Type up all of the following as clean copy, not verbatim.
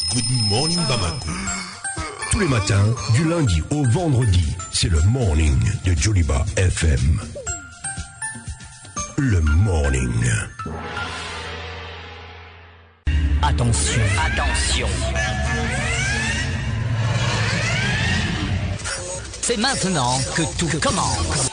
Good Morning Bamako. Tous les matins, du lundi au vendredi, c'est le morning de Joliba FM. Le morning. Attention, attention. C'est maintenant que tout commence.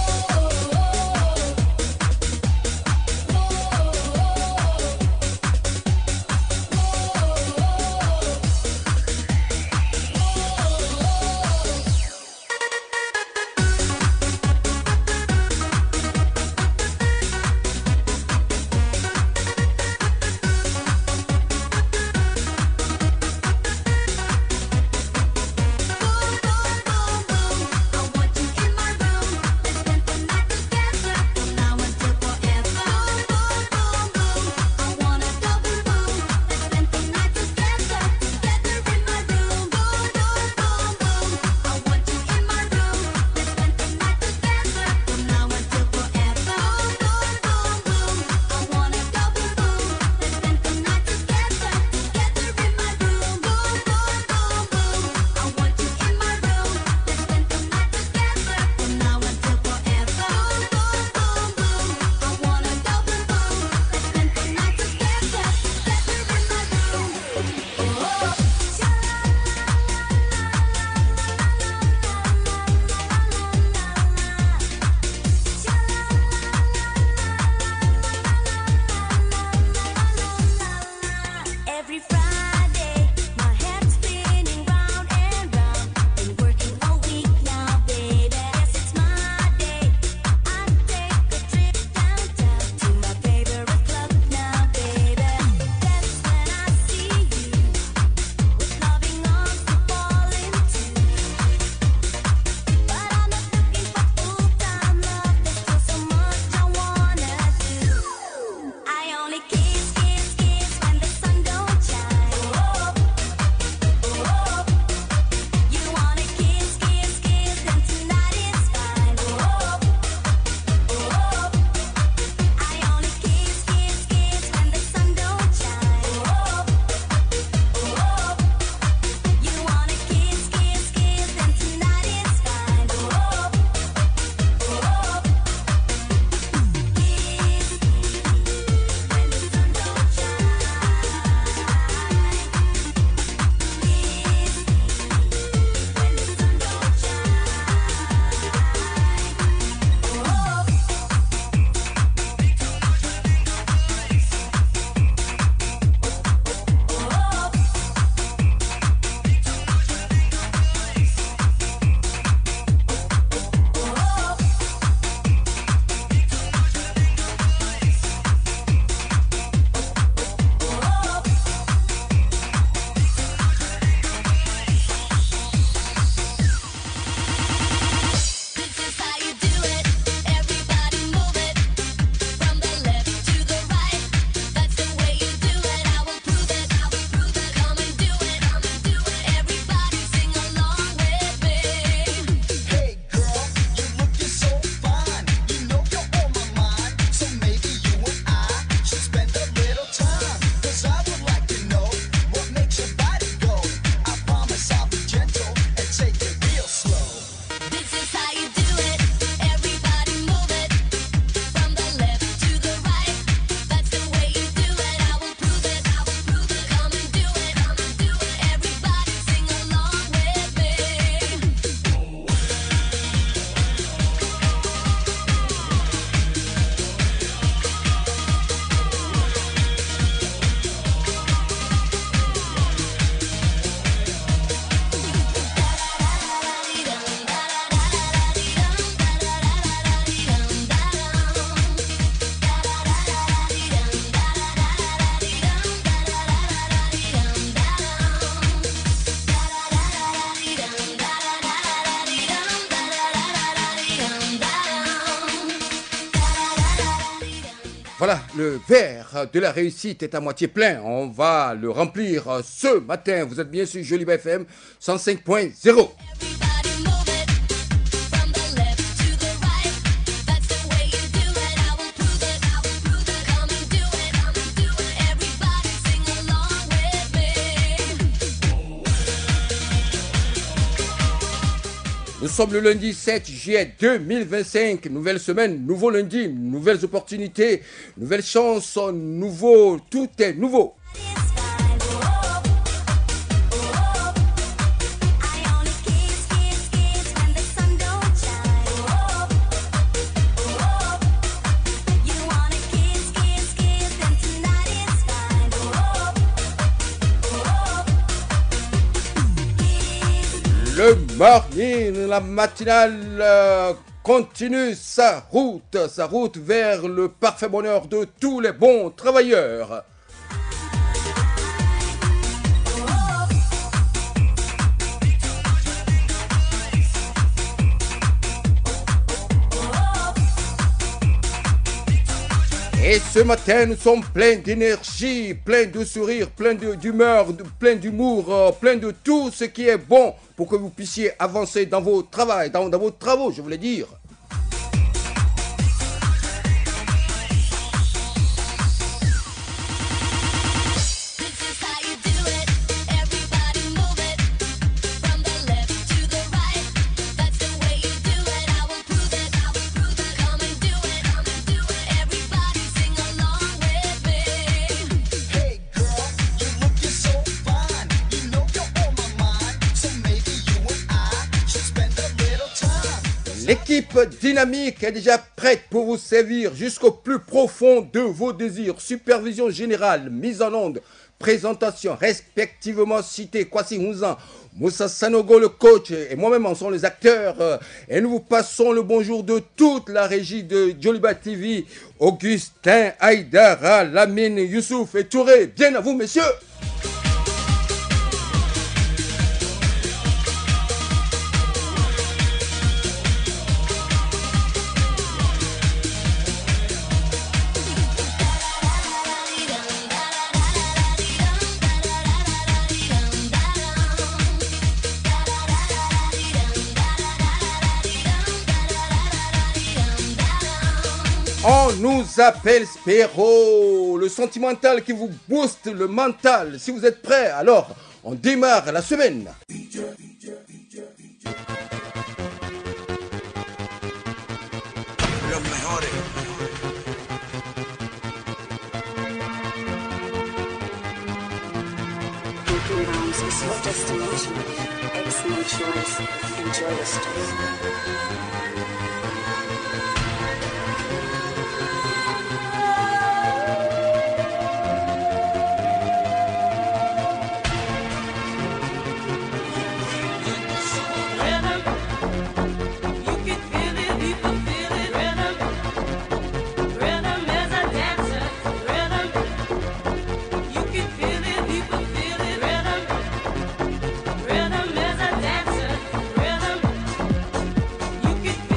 Voilà, le verre de la réussite est à moitié plein. On va le remplir ce matin. Vous êtes bien sur Joliba FM 105.0. Nous sommes le lundi 7 juillet 2025. Nouvelle semaine, nouveau lundi, nouvelles opportunités, nouvelles chances, nouveau, tout est nouveau. Le morning, la matinale continue sa route vers le parfait bonheur de tous les bons travailleurs. Et ce matin, nous sommes pleins d'énergie, pleins de sourires, pleins d'humeur, pleins d'humour, pleins de tout ce qui est bon pour que vous puissiez avancer dans vos travaux, dans vos travaux, je voulais dire. L'équipe dynamique est déjà prête pour vous servir jusqu'au plus profond de vos désirs. Supervision générale, mise en onde, présentation respectivement citée Kwasi Mouzan, Moussa Sanogo le coach et moi-même en sont les acteurs. Et nous vous passons le bonjour de toute la régie de Djoliba TV, Augustin, Aïdara, Lamine, Youssouf et Touré. Bien à vous messieurs. On nous appelle Spéro, le sentimental qui vous booste le mental. Si vous êtes prêts, alors on démarre la semaine. You can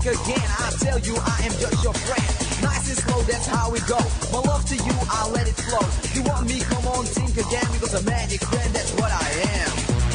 back again. I tell you I am just your friend. Nice and slow, that's how we go. My love to you, I'll let it flow. You want me, come on, think again. Because a magic friend, that's what I am.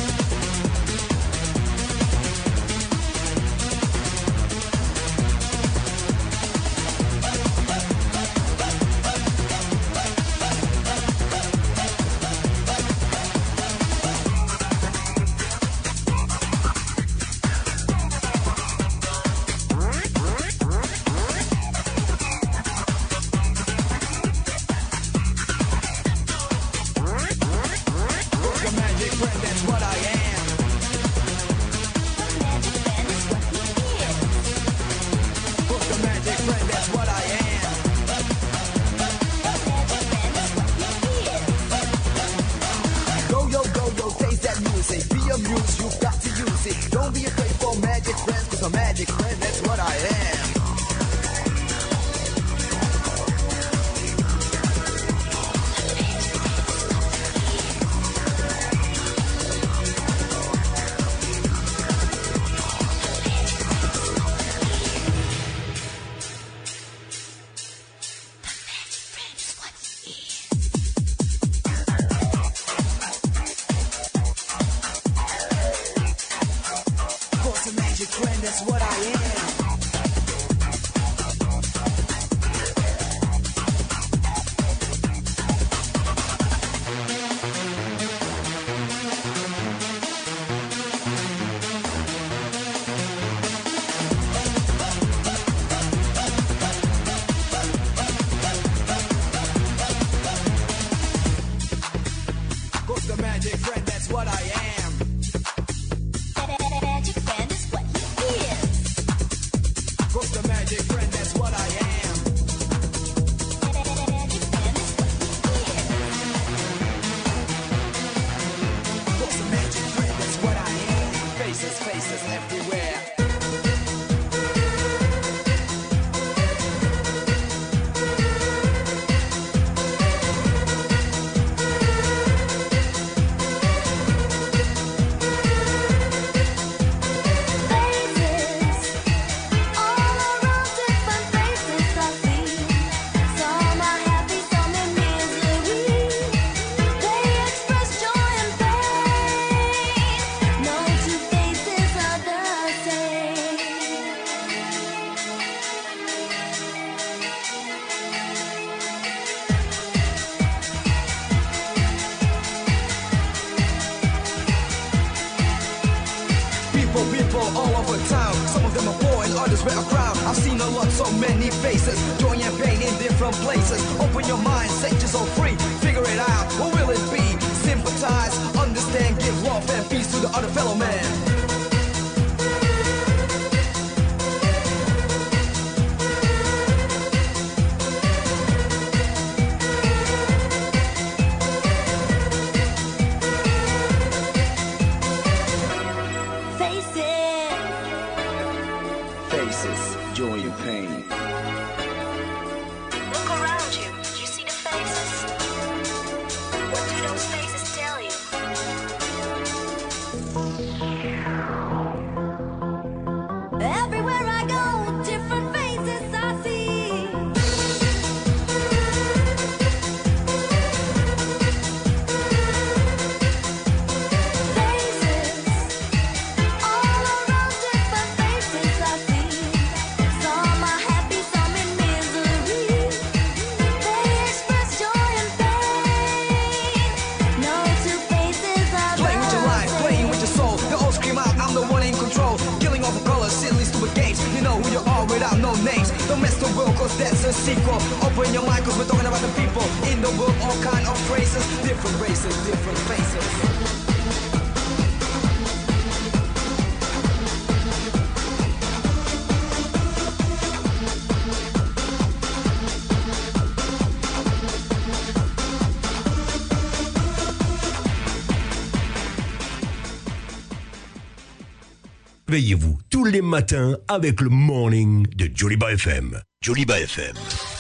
Réveillez-vous tous les matins avec le morning de Joliba FM. Joliba FM.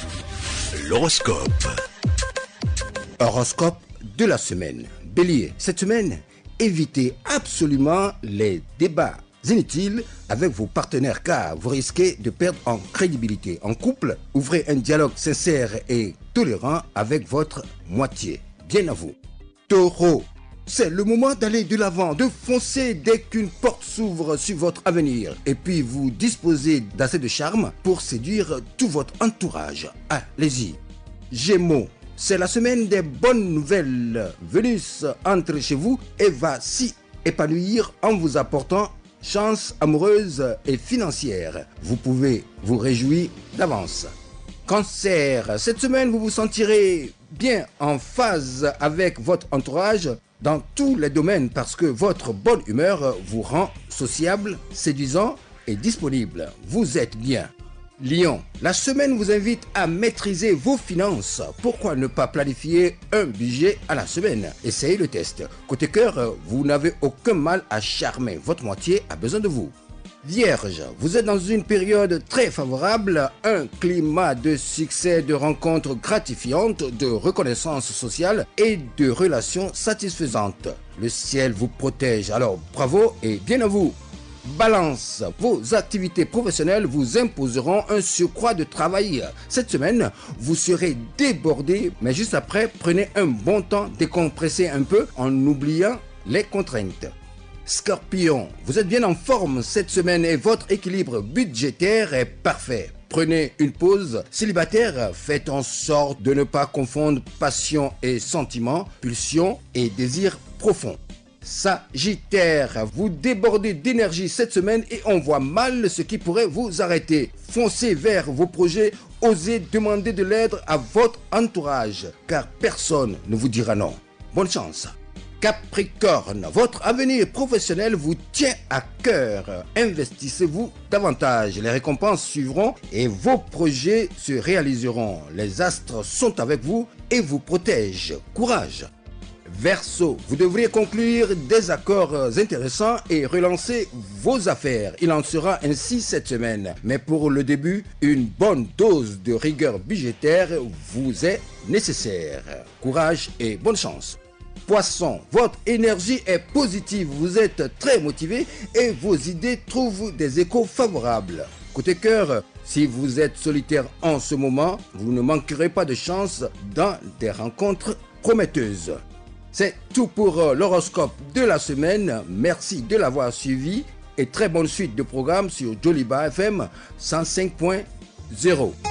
L'horoscope. Horoscope de la semaine. Bélier, cette semaine, évitez absolument les débats inutiles avec vos partenaires car vous risquez de perdre en crédibilité. En couple, ouvrez un dialogue sincère et tolérant avec votre moitié. Bien à vous. Taureau, c'est le moment d'aller de l'avant, de foncer dès qu'une porte s'ouvre sur votre avenir. Et puis vous disposez d'assez de charme pour séduire tout votre entourage. Allez-y. Gémeaux, c'est la semaine des bonnes nouvelles. Vénus entre chez vous et va s'y épanouir en vous apportant chance amoureuse et financière. Vous pouvez vous réjouir d'avance. Cancer, cette semaine vous vous sentirez bien en phase avec votre entourage dans tous les domaines parce que votre bonne humeur vous rend sociable, séduisant et disponible. Vous êtes bien. Lion, la semaine vous invite à maîtriser vos finances. Pourquoi ne pas planifier un budget à la semaine? Essayez le test. Côté cœur, vous n'avez aucun mal à charmer. Votre moitié a besoin de vous. Vierge, vous êtes dans une période très favorable, un climat de succès, de rencontres gratifiantes, de reconnaissance sociale et de relations satisfaisantes. Le ciel vous protège, alors bravo et bien à vous. Balance, vos activités professionnelles vous imposeront un surcroît de travail. Cette semaine, vous serez débordé, mais juste après, prenez un bon temps, décompressez un peu en oubliant les contraintes. Scorpion, vous êtes bien en forme cette semaine et votre équilibre budgétaire est parfait. Prenez une pause. Célibataire, faites en sorte de ne pas confondre passion et sentiment, pulsion et désir profond. Sagittaire, vous débordez d'énergie cette semaine et on voit mal ce qui pourrait vous arrêter. Foncez vers vos projets, osez demander de l'aide à votre entourage, car personne ne vous dira non. Bonne chance. Capricorne, votre avenir professionnel vous tient à cœur. Investissez-vous davantage. Les récompenses suivront et vos projets se réaliseront. Les astres sont avec vous et vous protègent. Courage. Verseau, vous devriez conclure des accords intéressants et relancer vos affaires. Il en sera ainsi cette semaine. Mais pour le début, une bonne dose de rigueur budgétaire vous est nécessaire. Courage et bonne chance. Poisson, votre énergie est positive, vous êtes très motivé et vos idées trouvent des échos favorables. Côté cœur, si vous êtes solitaire en ce moment, vous ne manquerez pas de chance dans des rencontres prometteuses. C'est tout pour l'horoscope de la semaine. Merci de l'avoir suivi et très bonne suite de programme sur Joliba FM 105.0.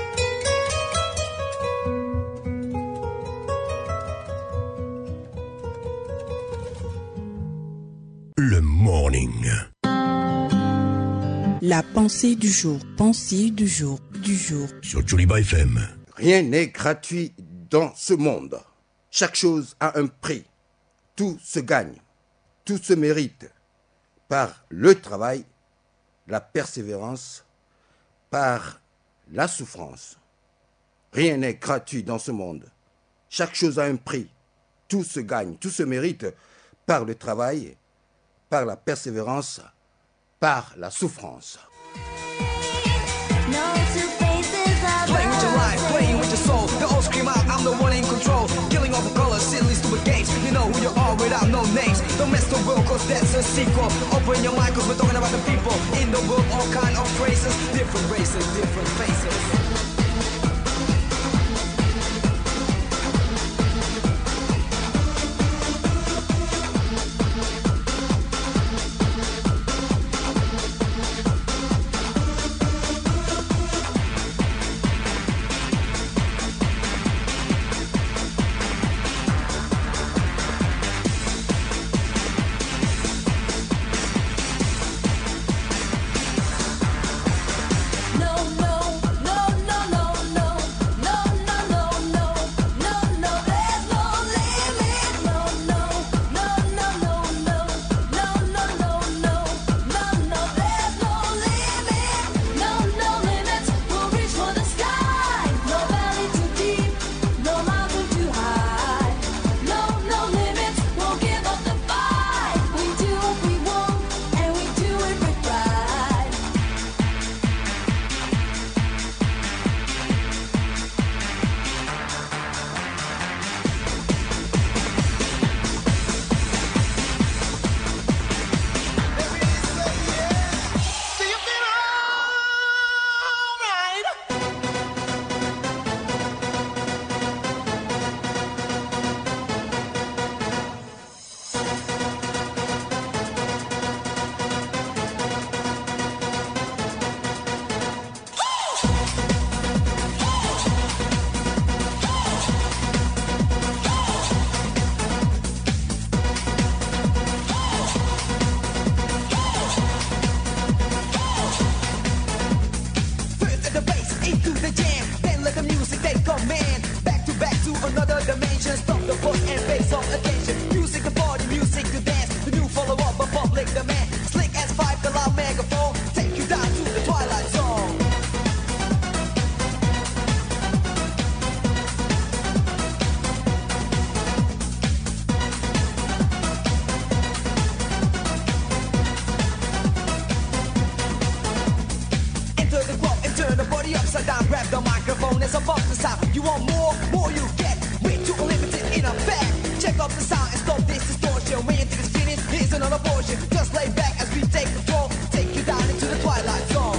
Le morning. La pensée du jour. Pensée du jour. Sur Joliba FM. Rien n'est gratuit dans ce monde. Chaque chose a un prix. Tout se gagne. Tout se mérite. Par le travail, la persévérance, par la souffrance. Rien n'est gratuit dans ce monde. Chaque chose a un prix. Tout se gagne. Tout se mérite par le travail, par la persévérance, par la souffrance. Playing with your life, playing with your soul. The old scream out, I'm the one in control. Killing all the colors, silly, stupid games. You know who you are without no names. Don't mess the world, cause that's a sequel. Open your mind, cause we're talking about the people. In the world, all kind of phrases. Different races, different faces. No, no, no, no, no. happiness above the sound. You want more you get. Way too unlimited in effect. Check up the sound and stop this distortion. When you think it's finished, here's another portion. Just lay back as we take control. Take you down into the twilight zone.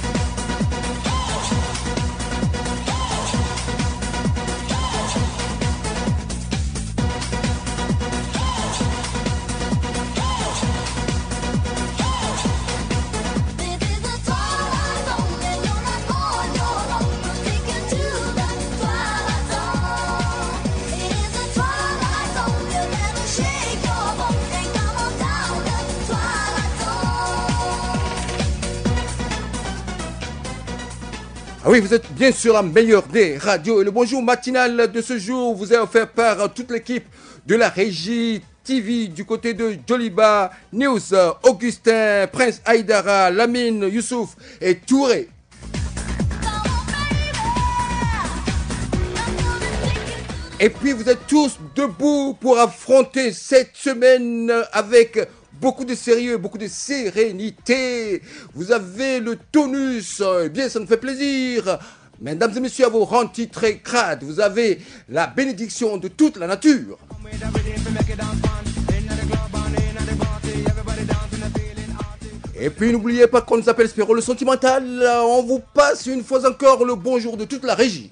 Ah oui, vous êtes bien sûr la meilleure des radios. Et le bonjour matinal de ce jour vous est offert par toute l'équipe de la régie TV du côté de Joliba News, Augustin, Prince Aïdara, Lamine, Youssouf et Touré. Et puis vous êtes tous debout pour affronter cette semaine avec beaucoup de sérieux, beaucoup de sérénité. Vous avez le tonus, eh bien ça nous fait plaisir. Mesdames et messieurs, à vos rangs titrés crades, vous avez la bénédiction de toute la nature. Et puis n'oubliez pas qu'on nous appelle Spéro le sentimental. On vous passe une fois encore le bonjour de toute la régie.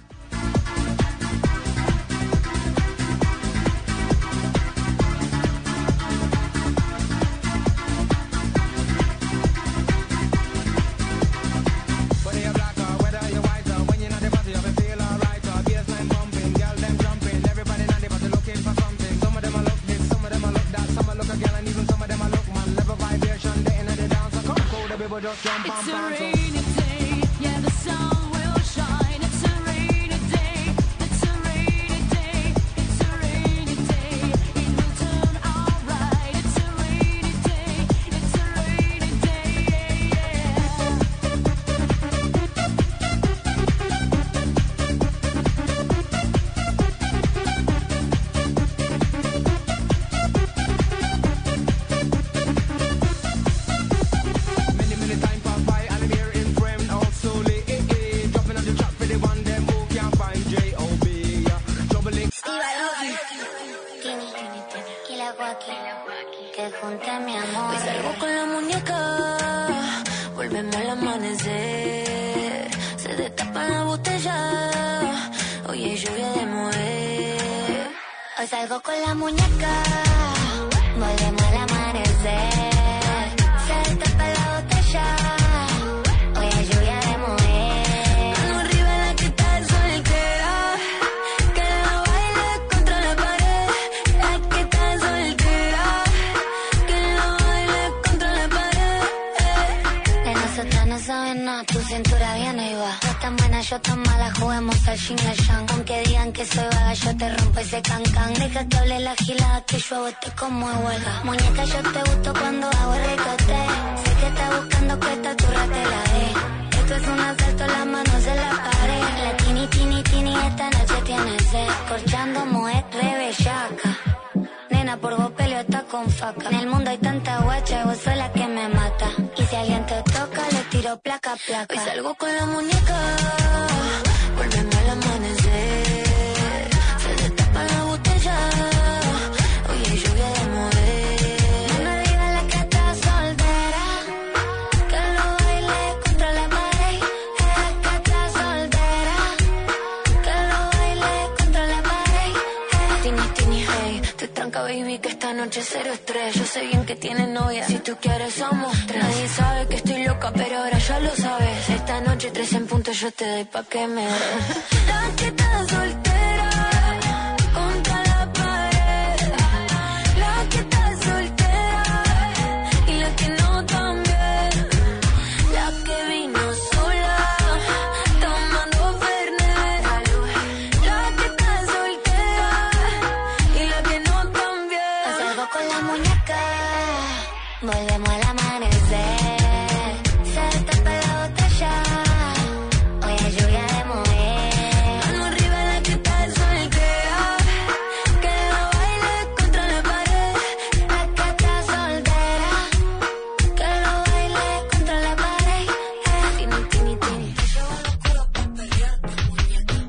It's a rainy day, yeah, the sun will shine. It's a rainy day, it's a rainy day, it's a rainy day. It will turn alright. It's a rainy day, it's a rainy day, yeah. Que junte mi amor. Hoy salgo con la muñeca, volvemos al amanecer. Se destapa la botella, hoy hay lluvia de mover. Hoy salgo con la muñeca, volvemos al amanecer. Se destapa la botella, hoy hay lluvia de mover. Mano arriba la que está soltera, que la baile contra la pared. La que está soltera, no saben nada, tu cintura viene y va. Tú tan buena, yo tan mala, juguemos al yin y al yang. Aunque digan que soy vaga, yo te rompo ese cancan. Deja que hable la gilada, que yo hago este como de huelga. Muñeca, yo te gusto cuando hago el ricote. Sé que estás buscando que esta turra te la dé. Esto es un asalto, las manos en la pared. La tini, tini, tini, esta noche tiene sed. Corchando, mujer, rebellaca. Nena, por vos peleo está con faca. En el mundo hay tanta guacha, vos sos la que me mata. Y si alguien te toca, le tiro placa, placa. Hoy salgo con la muñeca, volvemos al amanecer. Se destapa la botella, hoy hay lluvia de mover. Mano arriba la que está soltera, que lo baile contra la pared. La que está soltera, que lo baile contra la pared. Tini, tini, hey, te tranca baby que esta noche cero estrés. Yo sé bien que tienes novia, si tú quieres somos tres. Nadie sabe que estoy loca, pero ahora ya lo sabes. Esta noche 3 en punto yo te doy pa' que me des. La que está soltera, contra la pared. La que está soltera y la que no también. La que vino sola, tomando Fernet. La que está soltera y la que no también. Hoy salgo con la muñeca, volvemos al amanecer. Se destapa la botella, hoy hay lluvia de mover. Mano arriba la que está soltera, que lo baile contra la pared. La que está soltera, que lo baile contra la pared. Tini, tini, tini. Te llevo al oscuro pa' pelear tu muñeca.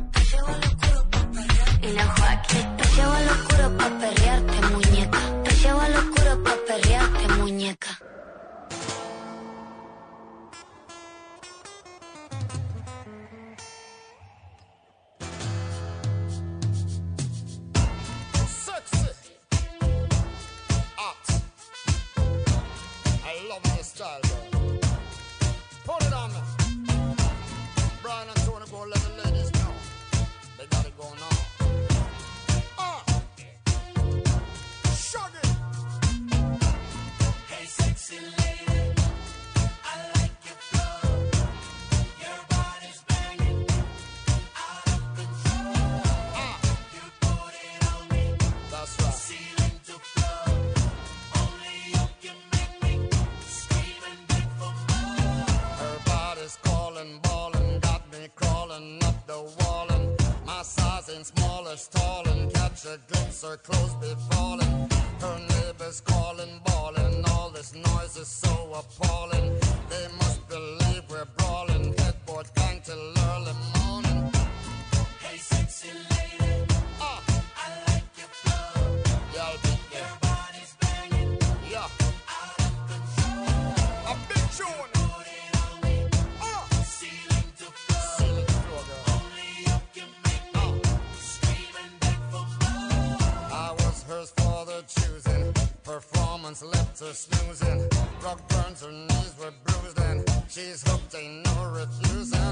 style, girl. Put it on me. Brian and Tony go let the ladies know. They got it going on. Shut it. Hey, sexy lady, I like your flow. Your body's banging, out of control. You put it on me. That's right. Ceiling to floor. Only you can make me scream and beg for more. Her body's calling, ballin', got me crawling up the wall. And my size ain't small as tall. And catch a glimpse, her clothes be falling. Her neighbors calling, bawling. All this noise is so appalling. They must believe we're brawling. Headboard gang till early morning. Hey, sexy lady, I like your flow. Yeah, I'll be there. Your body's banging, Yeah, out of control. a big tune. Put it on me. Ceiling to floor. Seal it through, girl. Only you can make me scream and beg for more. I was hers for the choosing. Performance left her snoozing. Rock burns, her knees were bruised, and she's hooked, ain't no refusing.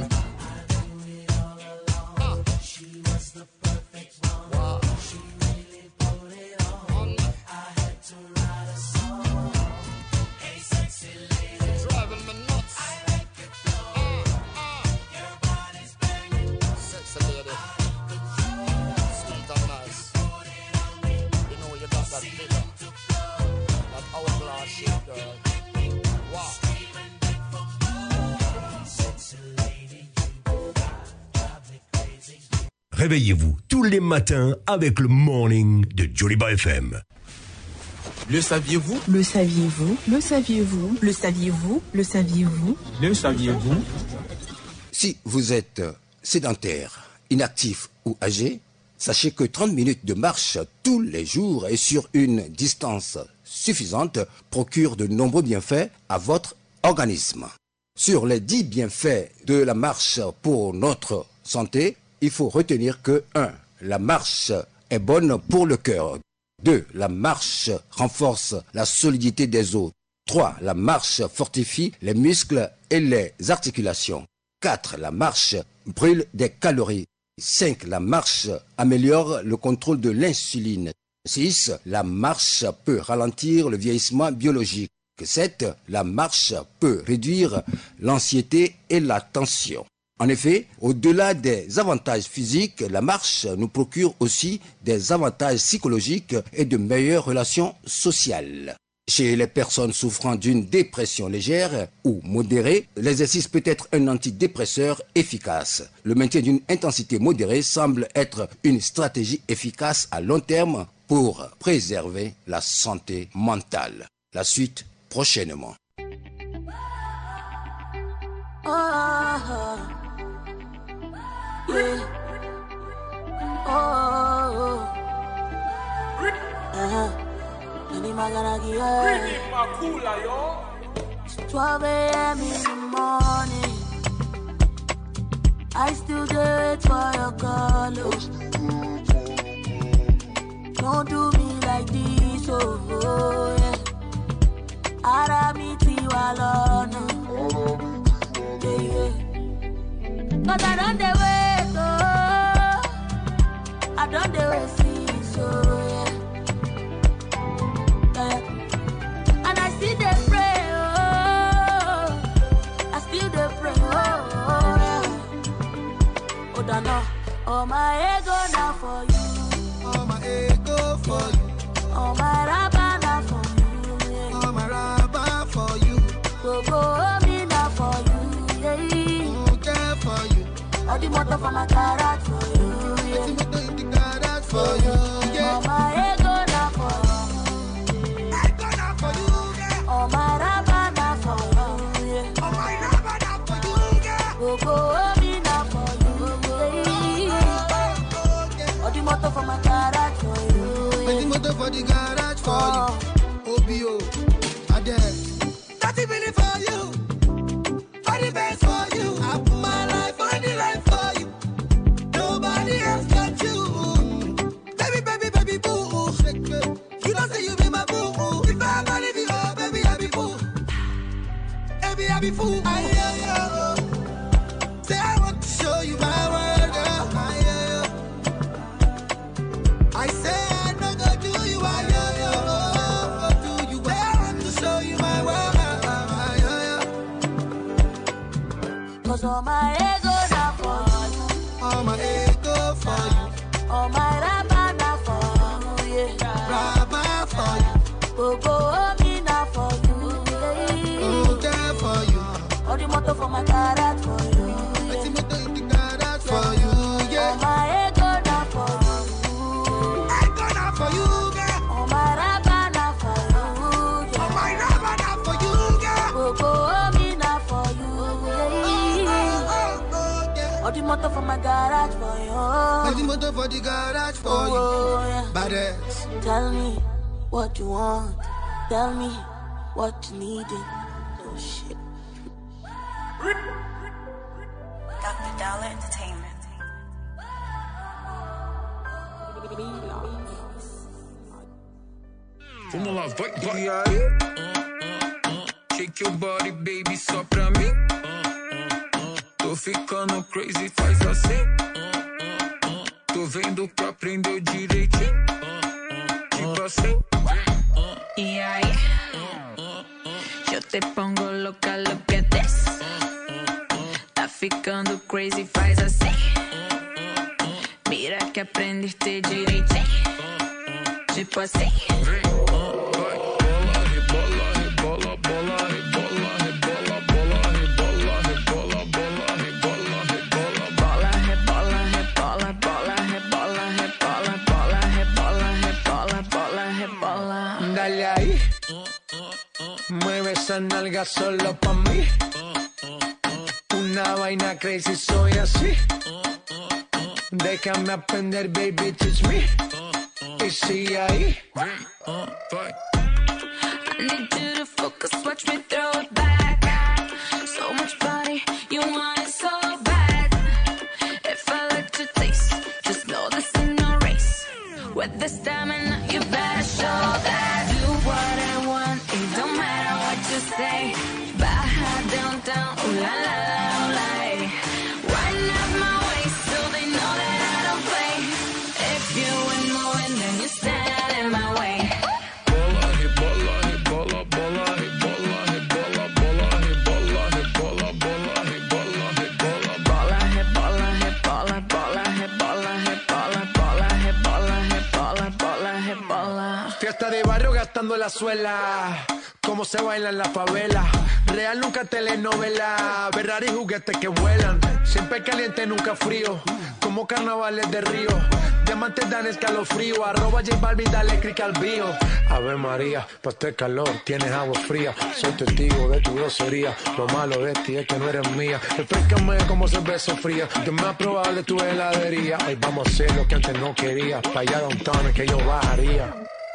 She was the perfect one. Wow. She really put it on. I had to write a song. Hey, sexy lady, Driving me nuts. I like your flow. Your body's banging, Sexy lady, control. sweet and nice. Put it on me. You know you got that figure, To flow. that hourglass shape, girl. Wow. Scream and beg for more. Sexy lady, you drive me crazy. Réveillez-vous tous les matins avec le morning de Joliba FM. Le saviez-vous? Le saviez-vous? Le saviez-vous? Le saviez-vous? Le saviez-vous? Le saviez-vous? Si vous êtes sédentaire, inactif ou âgé, sachez que 30 minutes de marche tous les jours et sur une distance suffisante procure de nombreux bienfaits à votre organisme. Sur les 10 bienfaits de la marche pour notre santé, il faut retenir que 1. La marche est bonne pour le cœur. 2. La marche renforce la solidité des os. 3. La marche fortifie les muscles et les articulations. 4. La marche brûle des calories. 5. La marche améliore le contrôle de l'insuline. 6. La marche peut ralentir le vieillissement biologique. 7. La marche peut réduire l'anxiété et la tension. En effet, au-delà des avantages physiques, la marche nous procure aussi des avantages psychologiques et de meilleures relations sociales. Chez les personnes souffrant d'une dépression légère ou modérée, l'exercice peut être un antidépresseur efficace. Le maintien d'une intensité modérée semble être une stratégie efficace à long terme pour préserver la santé mentale. La suite prochainement. It's 12 a.m. in the morning. I still do it for your call. Don't do me like this, oh yeah. Aramiti walona, yeah yeah. 'Cause I don't dey wait, oh. I don't dey wait, see, so yeah. Yeah. And I still dey pray, oh. I still dey pray, oh yeah. Oh, don't know. Oh, my ego now for you. All my ego for you, Oh, my rabba now for you, yeah. all my rubber for you, Go me now for you, yeah. okay for you. All the motor for my garage for you, yeah. Let me do the garage for you, Oh, yeah. my ego now for you. I gonna for you, yeah. Oh, my rabba now for you, yeah. All my rubber now for you, yeah. Go me now for you, yeah. All the motor for my garage for you, Let me yeah. do for the garage for you. OBO, Adele. 30 minutes for you, for the best for you. I put my life on the line for you. Nobody else but you. Baby, baby, baby, boo. You don't say you be my boo. If I ever leave you, oh, baby, I be boo. I be fool. Say I want to show you my world, girl. I say I no go do you, I do you. Say I want to show you my world. Cause all my ego now for you. All my ego for you. All my rabba now for you, yeah. Rabba for you. Go me now for you, yeah. Okay for you. All the motor for my garage for you, Let's see yeah. what the garage for you, All yeah. my ego now for you. I gonna for you, girl. All my rabba now for you, yeah. All my rabba now for you, girl. Go me now for you, yeah. Yeah. All the motor for my garage for you. Let's see what the for the garage for you. Oh, yeah. Badass. Tell me what you want. Tell me what you need. Oh shit. Dr. Dollar Entertainment. Vamos lá, vai. E aí? Shake your body, baby, só pra mim. Tô ficando crazy, faz assim. Tô vendo que aprendeu direitinho. Tipo assim. Y ahí, yo te pongo loca, look at this. Tá ficando crazy, faz assim. Mira que aprendiste direitinho. Tipo assim. Dale ahí, mueve esa nalga solo pa' mí. Una vaina crazy, soy así. Déjame aprender, baby, teach me. Y sigue ahí. I need you to focus, watch me throw it back. So much body, you want it so bad. If I let you taste, just know this ain't no race. With the stamina, you better show that. Do what I want, it don't matter what you say. Baja down, down, ooh la la la, ooh la. Wind up my waist so they know that I don't play. If you ain't moving, then you stand in my way. Fiesta de barrio gastando la suela. Cómo se baila en la favela. Real nunca telenovela. Ferrari juguetes que vuelan. Siempre caliente, nunca frío. Como carnavales de Río. Diamantes dan escalofrío. Arroba J Balvin, dale click al bio. Ave María, pa' este calor tienes agua fría. Soy testigo de tu grosería. Lo malo de ti es que no eres mía. Refrescame como cerveza fría. Que más probable tu heladería. Hoy vamos a hacer lo que antes no quería. Pa' allá downtown es que yo bajaría.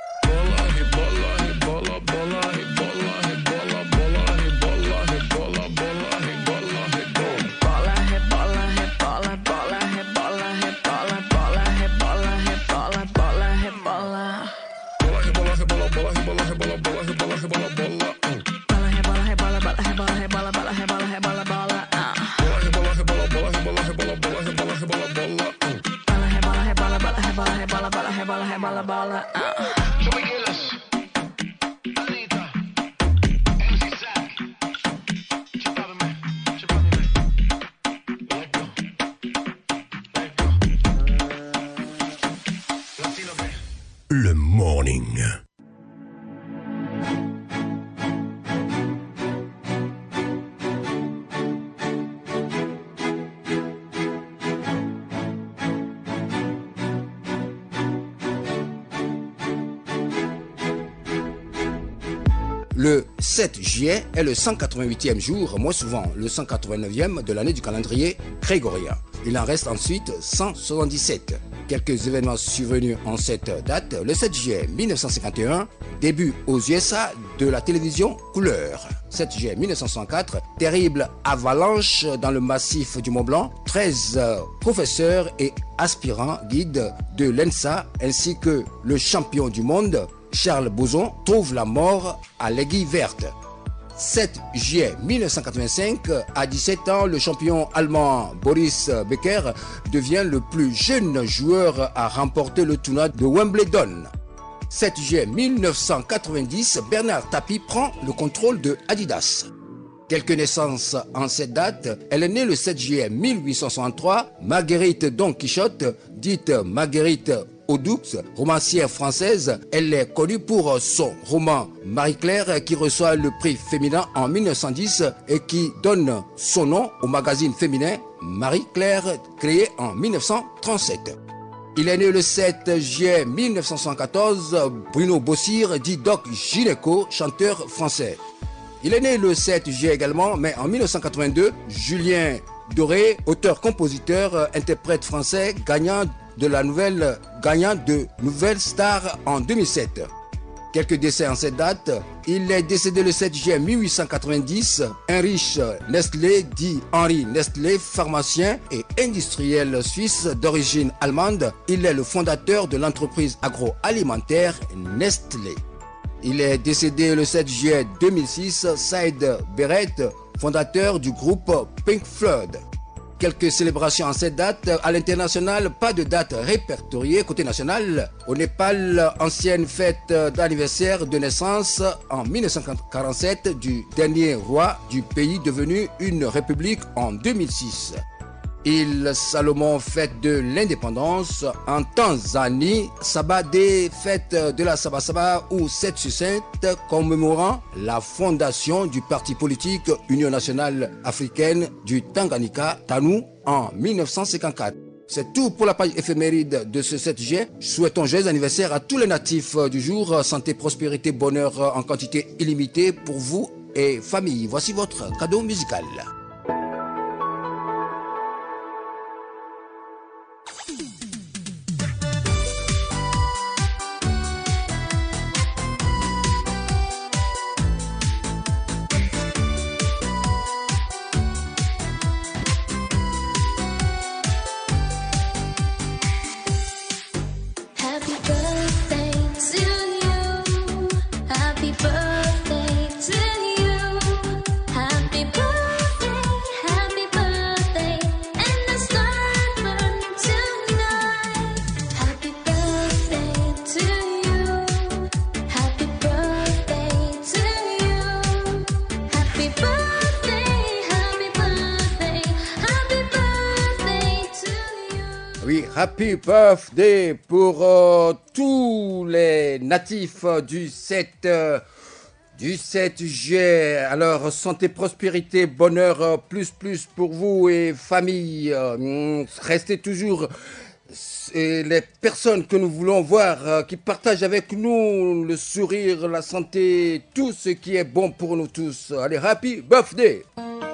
Le morning. Le 7 juillet est le 188e jour, moins souvent le 189e de l'année du calendrier grégorien. Il en reste ensuite 177. Quelques événements survenus en cette date. Le 7 juillet 1951, début aux USA de la télévision couleur. 7 juillet 1964, terrible avalanche dans le massif du Mont Blanc. 13 professeurs et aspirants guides de l'ENSA ainsi que le champion du monde Charles Boson trouvent la mort à l'Aiguille Verte. 7 juillet 1985, à 17 ans, le champion allemand Boris Becker devient le plus jeune joueur à remporter le tournoi de Wimbledon. 7 juillet 1990, Bernard Tapie prend le contrôle de Adidas. Quelques naissances en cette date. Elle est née le 7 juillet 1863, Marguerite Don Quichotte, dite Marguerite Audoux, romancière française. Elle est connue pour son roman Marie-Claire qui reçoit le prix féminin en 1910 et qui donne son nom au magazine féminin Marie-Claire créé en 1937. Il est né le 7 juillet 1974, Bruno Bossir, dit Doc Gynéco, chanteur français. Il est né le 7 juillet également, mais en 1982, Julien Doré, auteur-compositeur, interprète français, gagnant de Nouvelle Star en 2007. Quelques décès en cette date. Il est décédé le 7 juillet 1890. Heinrich Nestlé, dit Henri Nestlé, pharmacien et industriel suisse d'origine allemande. Il est le fondateur de l'entreprise agroalimentaire Nestlé. Il est décédé le 7 juillet 2006. Syd Barrett, fondateur du groupe Pink Floyd. Quelques célébrations en cette date. À l'international, pas de date répertoriée. Côté national, au Népal, ancienne fête d'anniversaire de naissance en 1947 du dernier roi du pays devenu une république en 2006. Île Salomon, fête de l'indépendance. En Tanzanie, Sabbat des fêtes de la Sabasaba ou 7 sur 7 commémorant la fondation du parti politique Union nationale africaine du Tanganyika, TANU, en 1954. C'est tout pour la page éphéméride de ce 7 juillet. Souhaitons joyeux anniversaire à tous les natifs du jour. Santé, prospérité, bonheur en quantité illimitée pour vous et famille. Voici votre cadeau musical. Happy birthday to you. Happy birthday to you. Happy birthday, and the sun burn tonight. Happy birthday to you. Happy birthday to you. Happy birthday, happy birthday, happy birthday to you. Oui, happy birthday pour tous les natifs du 7 juillet. Alors, santé, prospérité, bonheur, plus pour vous et famille. Restez toujours les personnes que nous voulons voir, qui partagent avec nous le sourire, la santé, tout ce qui est bon pour nous tous. Allez, happy birthday!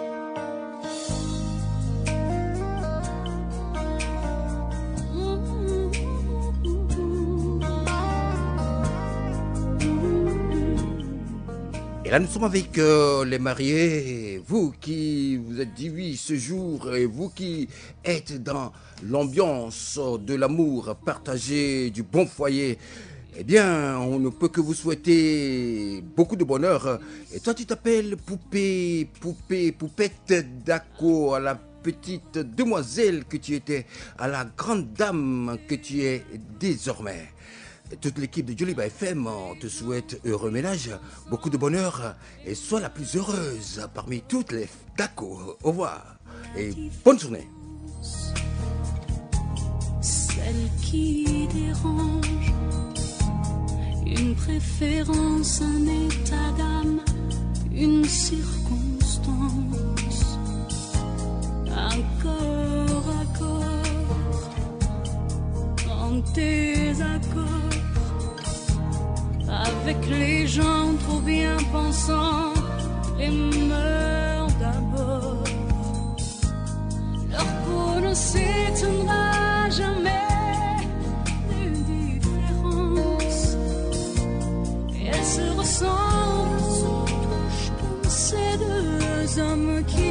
Et là, nous sommes avec les mariés, vous qui vous êtes dit oui ce jour, et vous qui êtes dans l'ambiance de l'amour partagé, du bon foyer. Eh bien, on ne peut que vous souhaiter beaucoup de bonheur. Et toi, tu t'appelles Poupette Dako, à la petite demoiselle que tu étais, à la grande dame que tu es désormais. Et toute l'équipe de Joliba FM te souhaite heureux ménage, beaucoup de bonheur et sois la plus heureuse parmi toutes les Dako. Au revoir et bonne journée. Celle qui dérange, une préférence, un état d'âme, une circonstance, un corps à corps, en désaccord, avec les gens trop bien pensants, les mœurs d'abord. Leur peau ne s'étonnera jamais d'une différence. Et elles se ressemblent, se touchent comme ces deux hommes qui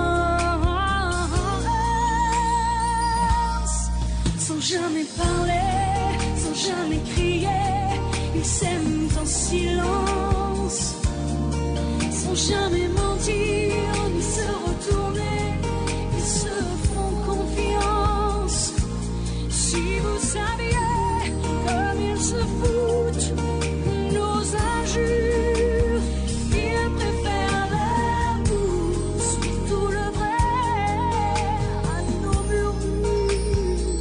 dansent. Sans jamais parler, sans jamais crier, ils s'aiment en silence. Sans sans jamais mentir ni se retourner. Ils se font confiance. Si vous saviez comme ils se foutent de nos injures, ils préfèrent l'amour, surtout le vrai, à nos murmures.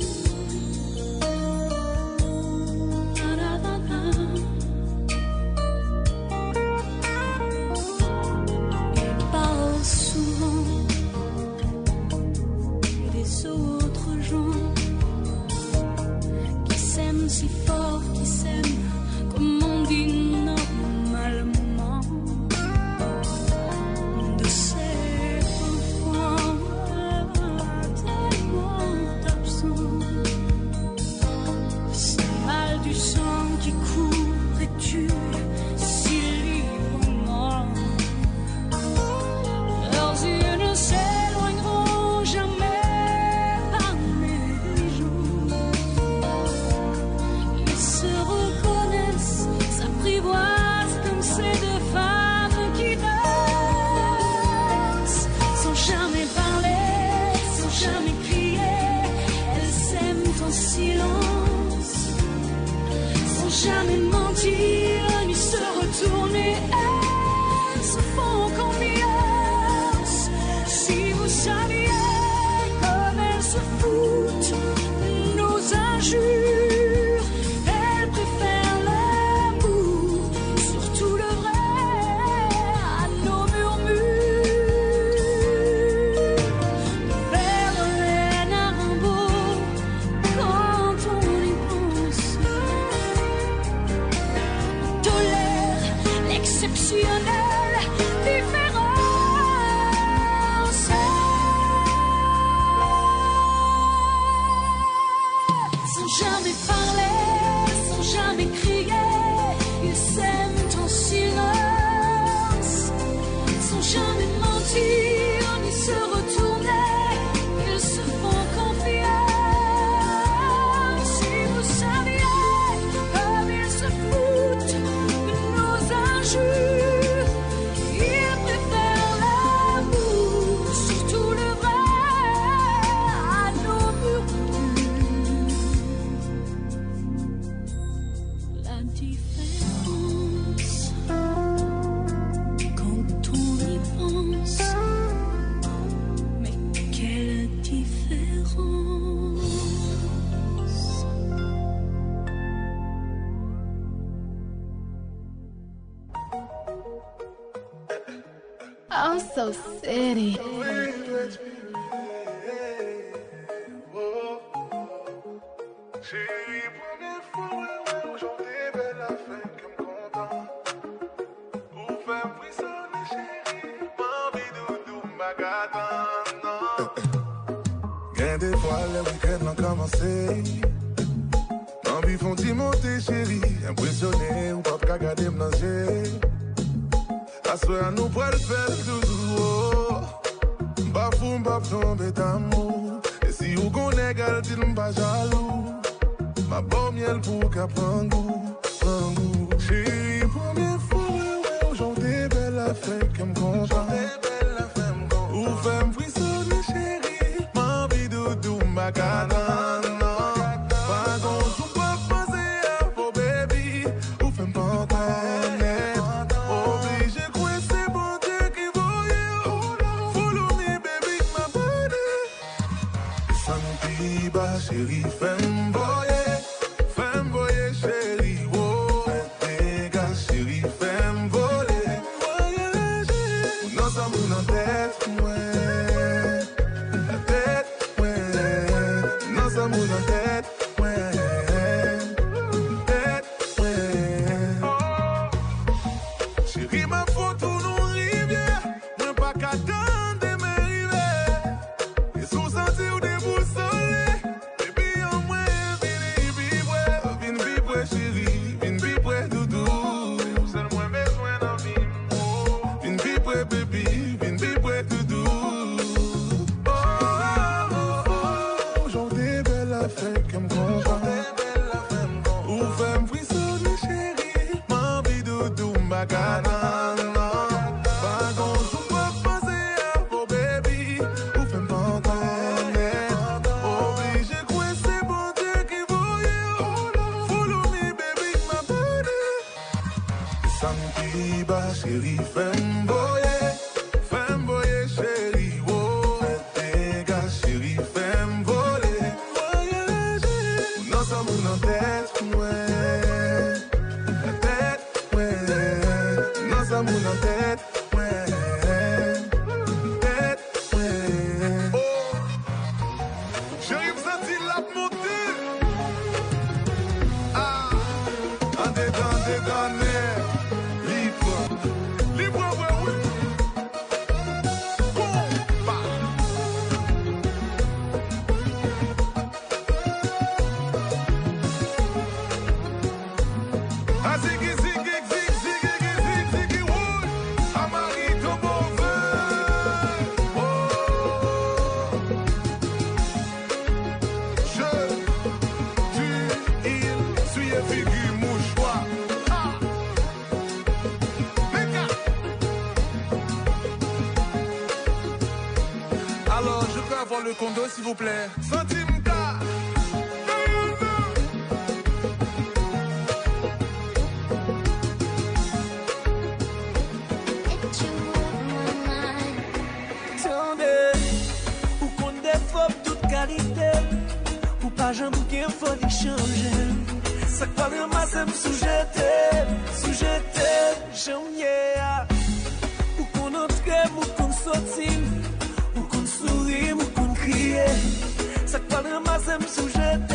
Ils parlent souvent des autres gens qui s'aiment si fort, qui s'aiment comme on dit normalement. De ces enfants tellement absents, c'est mal du sang qui court et tue si librement. Leurs yeux ne s'éloigneront jamais par mes jours. Ils se reconnaissent, s'apprivoisent comme ces deux femmes qui dansent. Sans jamais parler, sans jamais crier, elles s'aiment en silence. Sans jamais mentir ni se retourner, elles se font confiance. Si vous saviez comme elles se foutent de nos injures, elles préfèrent l'amour, surtout le vrai, à nos murmures. Vers les Narimbaud, quand on y pense, on tolère l'exceptionnelle différence. Sans jamais parler, sans jamais crier, ils s'aiment en silence. Sans jamais mentir ni se retourner, ils se font confiance. Si vous saviez comme ils se foutent de nos injures, ils préfèrent l'amour, surtout le vrai, à nos murmures. La différence, quand on y pense, mais quelle différence. I'm so city. Chérie, première fois, ouais, aujourd'hui, belle affaire qui me content. Ou faire frissonner, chérie, ma vie doudou, ma gâte, gain des fois, le week-end a commencé. Envie font t'y monter, chérie, impressionné, ou pas qu'à garder m'nager. À soir, nous pourrons le faire, doudou, bafou, m'baf tomber d'amour. Et si vous connaissez, gardez m'pas jaloux. Ma bonne miel pour qu'à prendre goût, prendre goût. Chérie, première fois, ouais, aujourd'hui, belle affaire qui me content. Ou fait me frissonner, chérie, ma vie doudou, ma canane. Pas contre, ou pas penser à vos baby, ou fait me pantaner. Obligé, quoi, c'est bon Dieu qui voyait. Follow me, baby, ma body. Ça nous dit, bah, chérie, fais-moi voyer. moun en tête, ouais. Tête, ouais. Oh, j'arrive senti la montée. Ah, en dedans, libre, libre, ouais, ouais. Combat. Ah, ziggy, ziggy, ziggy, ziggy, ziggy, ziggy, wood. Ah, Marie, ton mauvais. Oh, je, tu, il, suis et figure mouchoir. Ah, les gars. Alors, je peux avoir le condo, s'il vous plaît? Centime gars. Tande, ou kon defop toute qualité, ou pas j'en bouquin faut y changer. Ça pas de masse me sujette, j'en yeah. Ou qu'on entre, ou qu'on sortit, ou qu'on sourit, ou qu'on crie. Ça pas de masse me sujette.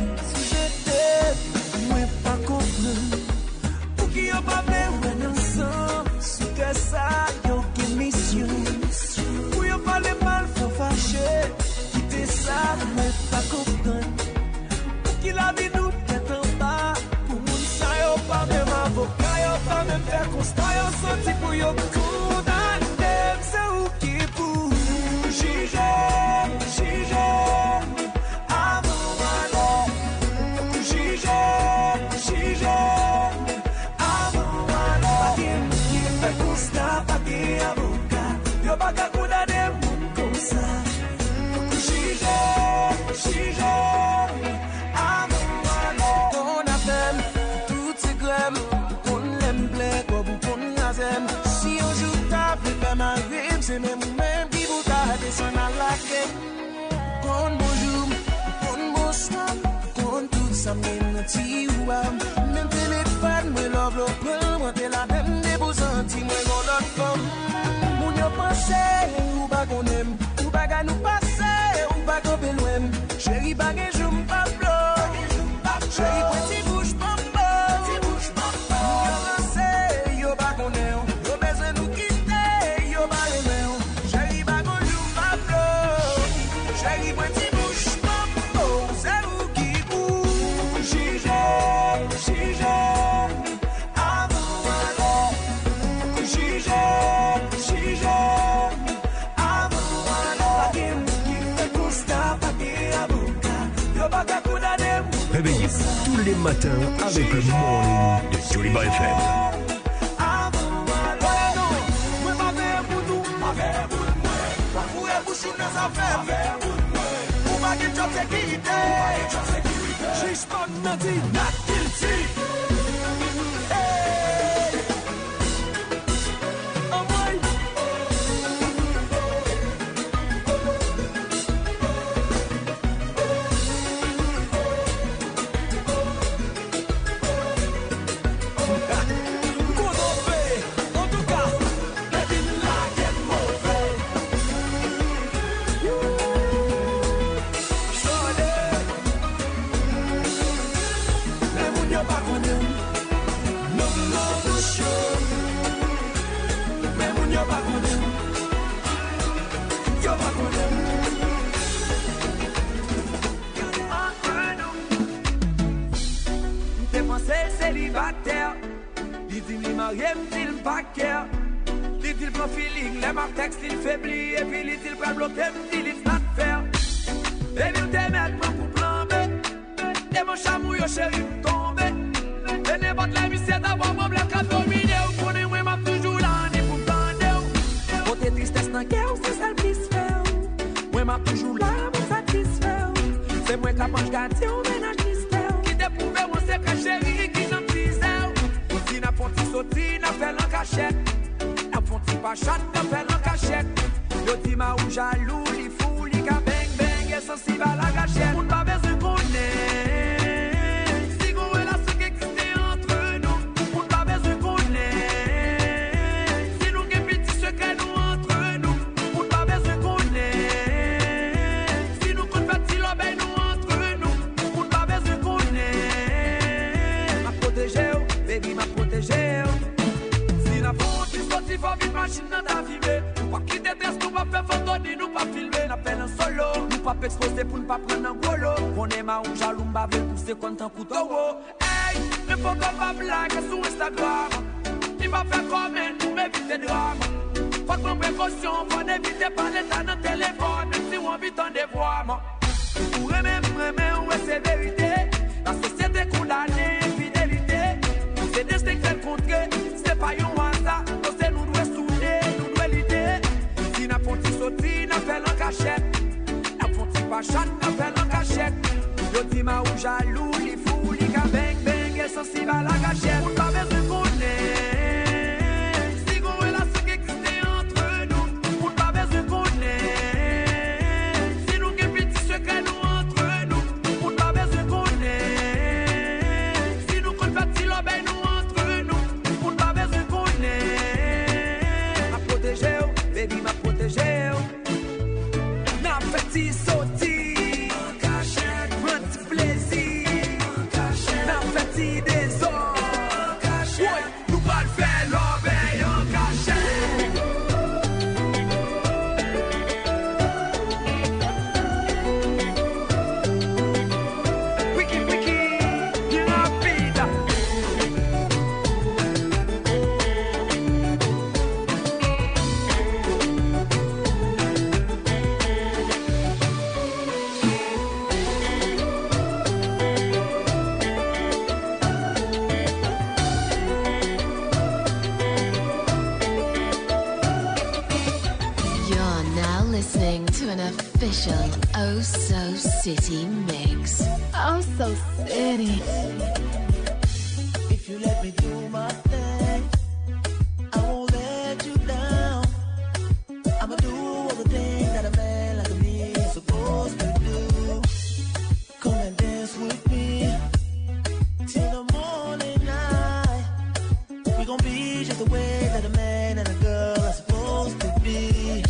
Moi pas comprendre. Pour qui y'a pas besoin ensemble, sous que ça y'a aucune mission. Pour y'a pas les mal, faut fâcher. Quitter ça, moi pas comprendre. Pour qui la vie nous tête en bas. Pour moun ça y'a pas même avocat, y'a pas même faire constat, y'a sorti pour y'a condamné. C'est où qui pour juger. Avant aller, juger. Avant aller, qui fait constat, pas qui avocat. Y'a pas qu'à condamner moun comme ça. Juger. Avant aller, on a fait toutes ces grèves. On l'aime blé, quoi, on yazem. Si on joue ta fait pas ma rime, c'est même ou-même qui vous a descendu à la crème. Kon bonjour, kon bonsoir, kon tout ça mène ti ou am. Même téléphone, moi love l'open, moi t'es la même déposante, moi gon l'autre femme. Moun yo pensé, ou pas qu'on aime, ou pas qu'à nous passer, ou pas qu'on peut loin. Chérie bagay jou m'pas blow, chérie petit bouche pambo, moun yo pensé, yo pas qu'on aime, yo besoin nous quitter, yo pas aimer. Chérie bagay jou m'pas blow, chérie petit bouche pambo, c'est où qui bouge, juger. Avant aller, juger. Avant aller, qui fait constat, pas qui avocat. Yo pas qu'à condamner. Réveillez-vous tous les matins avec le morning de Joliba FM. She's not naughty, not guilty. Hey, oh boy. En tout cas, let him like it mauvais. Célibataire, dit-il li marié, m'dit pas cœur. Dit-il prend feeling, les marques texte, il faiblit. Et puis dit-il prend bloqué, m'dit il pas faire. Et puis t'es mettre pour plomber. Et mon chamouille, chéri, tombe. Et n'importe la vie, c'est d'avoir mon black à dominer. Vous prenez, moi, m'a toujours là, ni pour bander. Côté tristesse, n'a qu'à c'est ça le plus faire. Moi, m'a toujours là, pour satisfaire. C'est moi qui mange gâté, on ménage mystère. Qui déprouve, on sait que chéri. Soti n'a fait l'en cachette, n'a fonti pas chat n'a fait l'en cachette. Yo di ma ou jaloux, li fou, li ka bang bang, et sensible à la gâchette. On pas besoin qu'on est, si qu'on relation qui existe entre nous. On pas besoin qu'on est, pas vite machine dans ta vie. Nous pas quitter dresse, nous pas faire photo, ni nous pas filmer. N'appelle un solo, nous pas exposer pour ne pas prendre un gros lot. On est ma ou jaloux, m'ba veut pousser contre un couteau. Hey, ne faut pas blague sur Instagram. Il va faire comme nous m'éviter drame. Faut prendre précaution, faut éviter parler dans notre téléphone. Même si on vit en dévoiement. Pour aimer, ouais c'est vérité. La société condamnée, infidélité. C'est destin qu'elle contre, c'est pas yon hasard. Donc c'est nous doit souder, nous doit l'idée. Si n'a pas de sauter, n'a fait en cachette. N'a pas de pas chat, n'a fait en cachette. Yo dis ma ou jaloux, li fou, li ka bang bang, et sensible à la gâchette. On pas besoin qu'on ait. Si qu'on relation qui existe entre nous, on pas besoin qu'on ait. Si nous qu'un petit secret nous entre nous, on pas besoin qu'on ait. Si nous qu'on fait l'obéi nous entre nous, on pas besoin qu'on ait. M'a protégé, baby m'a protégé. N'a fait sauter. Official Oh So City mix. Oh So City. If you let me do my thing, I won't let you down. I'ma do all the things that a man like me is supposed to do. Come and dance with me till the morning light. We gon' be just the way that a man and a girl are supposed to be.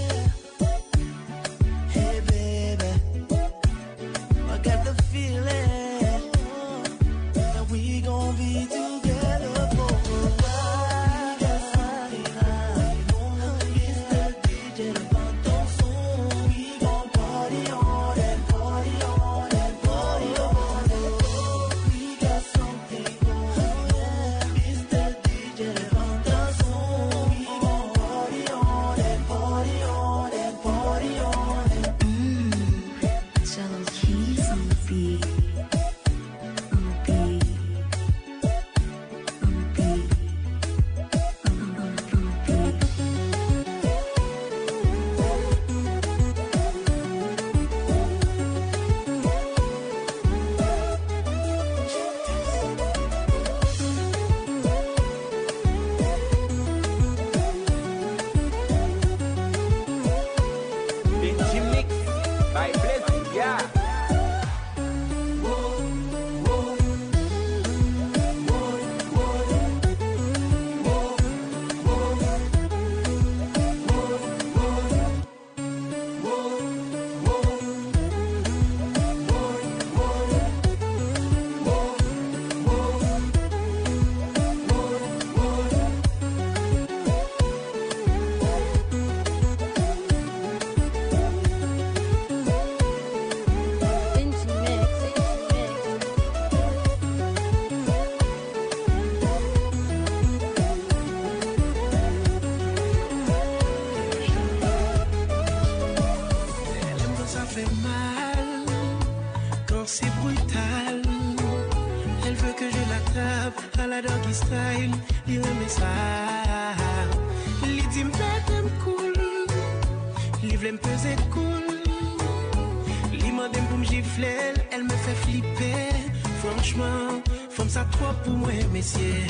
Elle me fait flipper, franchement, femme ça trop pour moi, messieurs.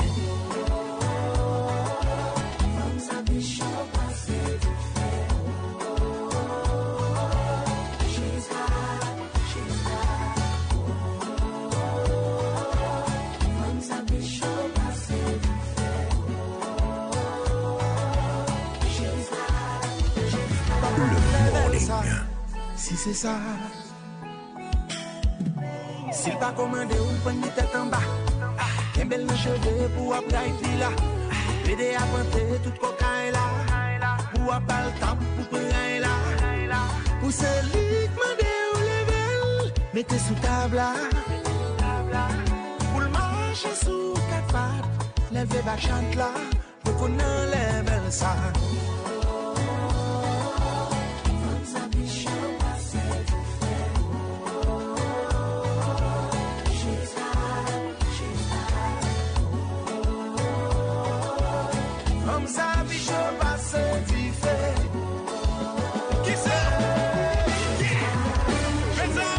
Si c'est ça, s'il pas commandé ou pas ni tête en bas, qu'un bel cheveux pour après là. Aider à planter tout cocaïne là. Pour avoir le temps pour prendre là. Pour celui qui m'a dit au level, mettez sous table là. Pour le marcher sous quatre pattes, levez bas chante là. Pour qu'on enlève ça. Comme ça, bichot passe du fait. Qui c'est? Fais ça.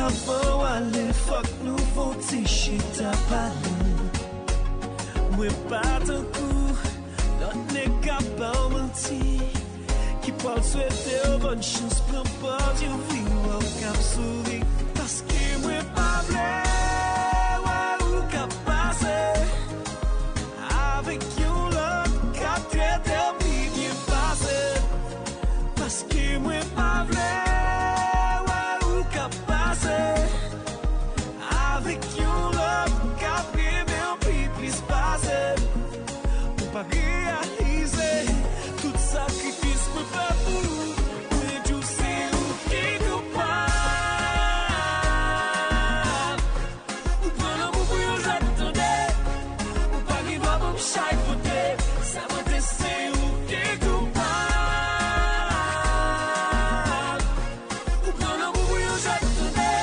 avant aller, fuck nous faut chita parler. Moi pas de coup, l'autre n'est capable de mentir. Qui parle souhaiter bonne chance, prends pas du vivre au cap souris. Parce que moi pas vrai, ouais, ou cap passer. Avec you l'autre, cap traiter, bien passé. Parce que moi pas vrai. Avec you love, capé, mais on peut plus passer. On pas réaliser tout sacrifice que fait pour nous. Mais tu sais où qui coupable. Ou prendre un bout pour y j'attendais. Ou pas qui va pour me chaiffoter. Ça va te c'est où qui coupable. Ou prendre un bout pour y j'attendais.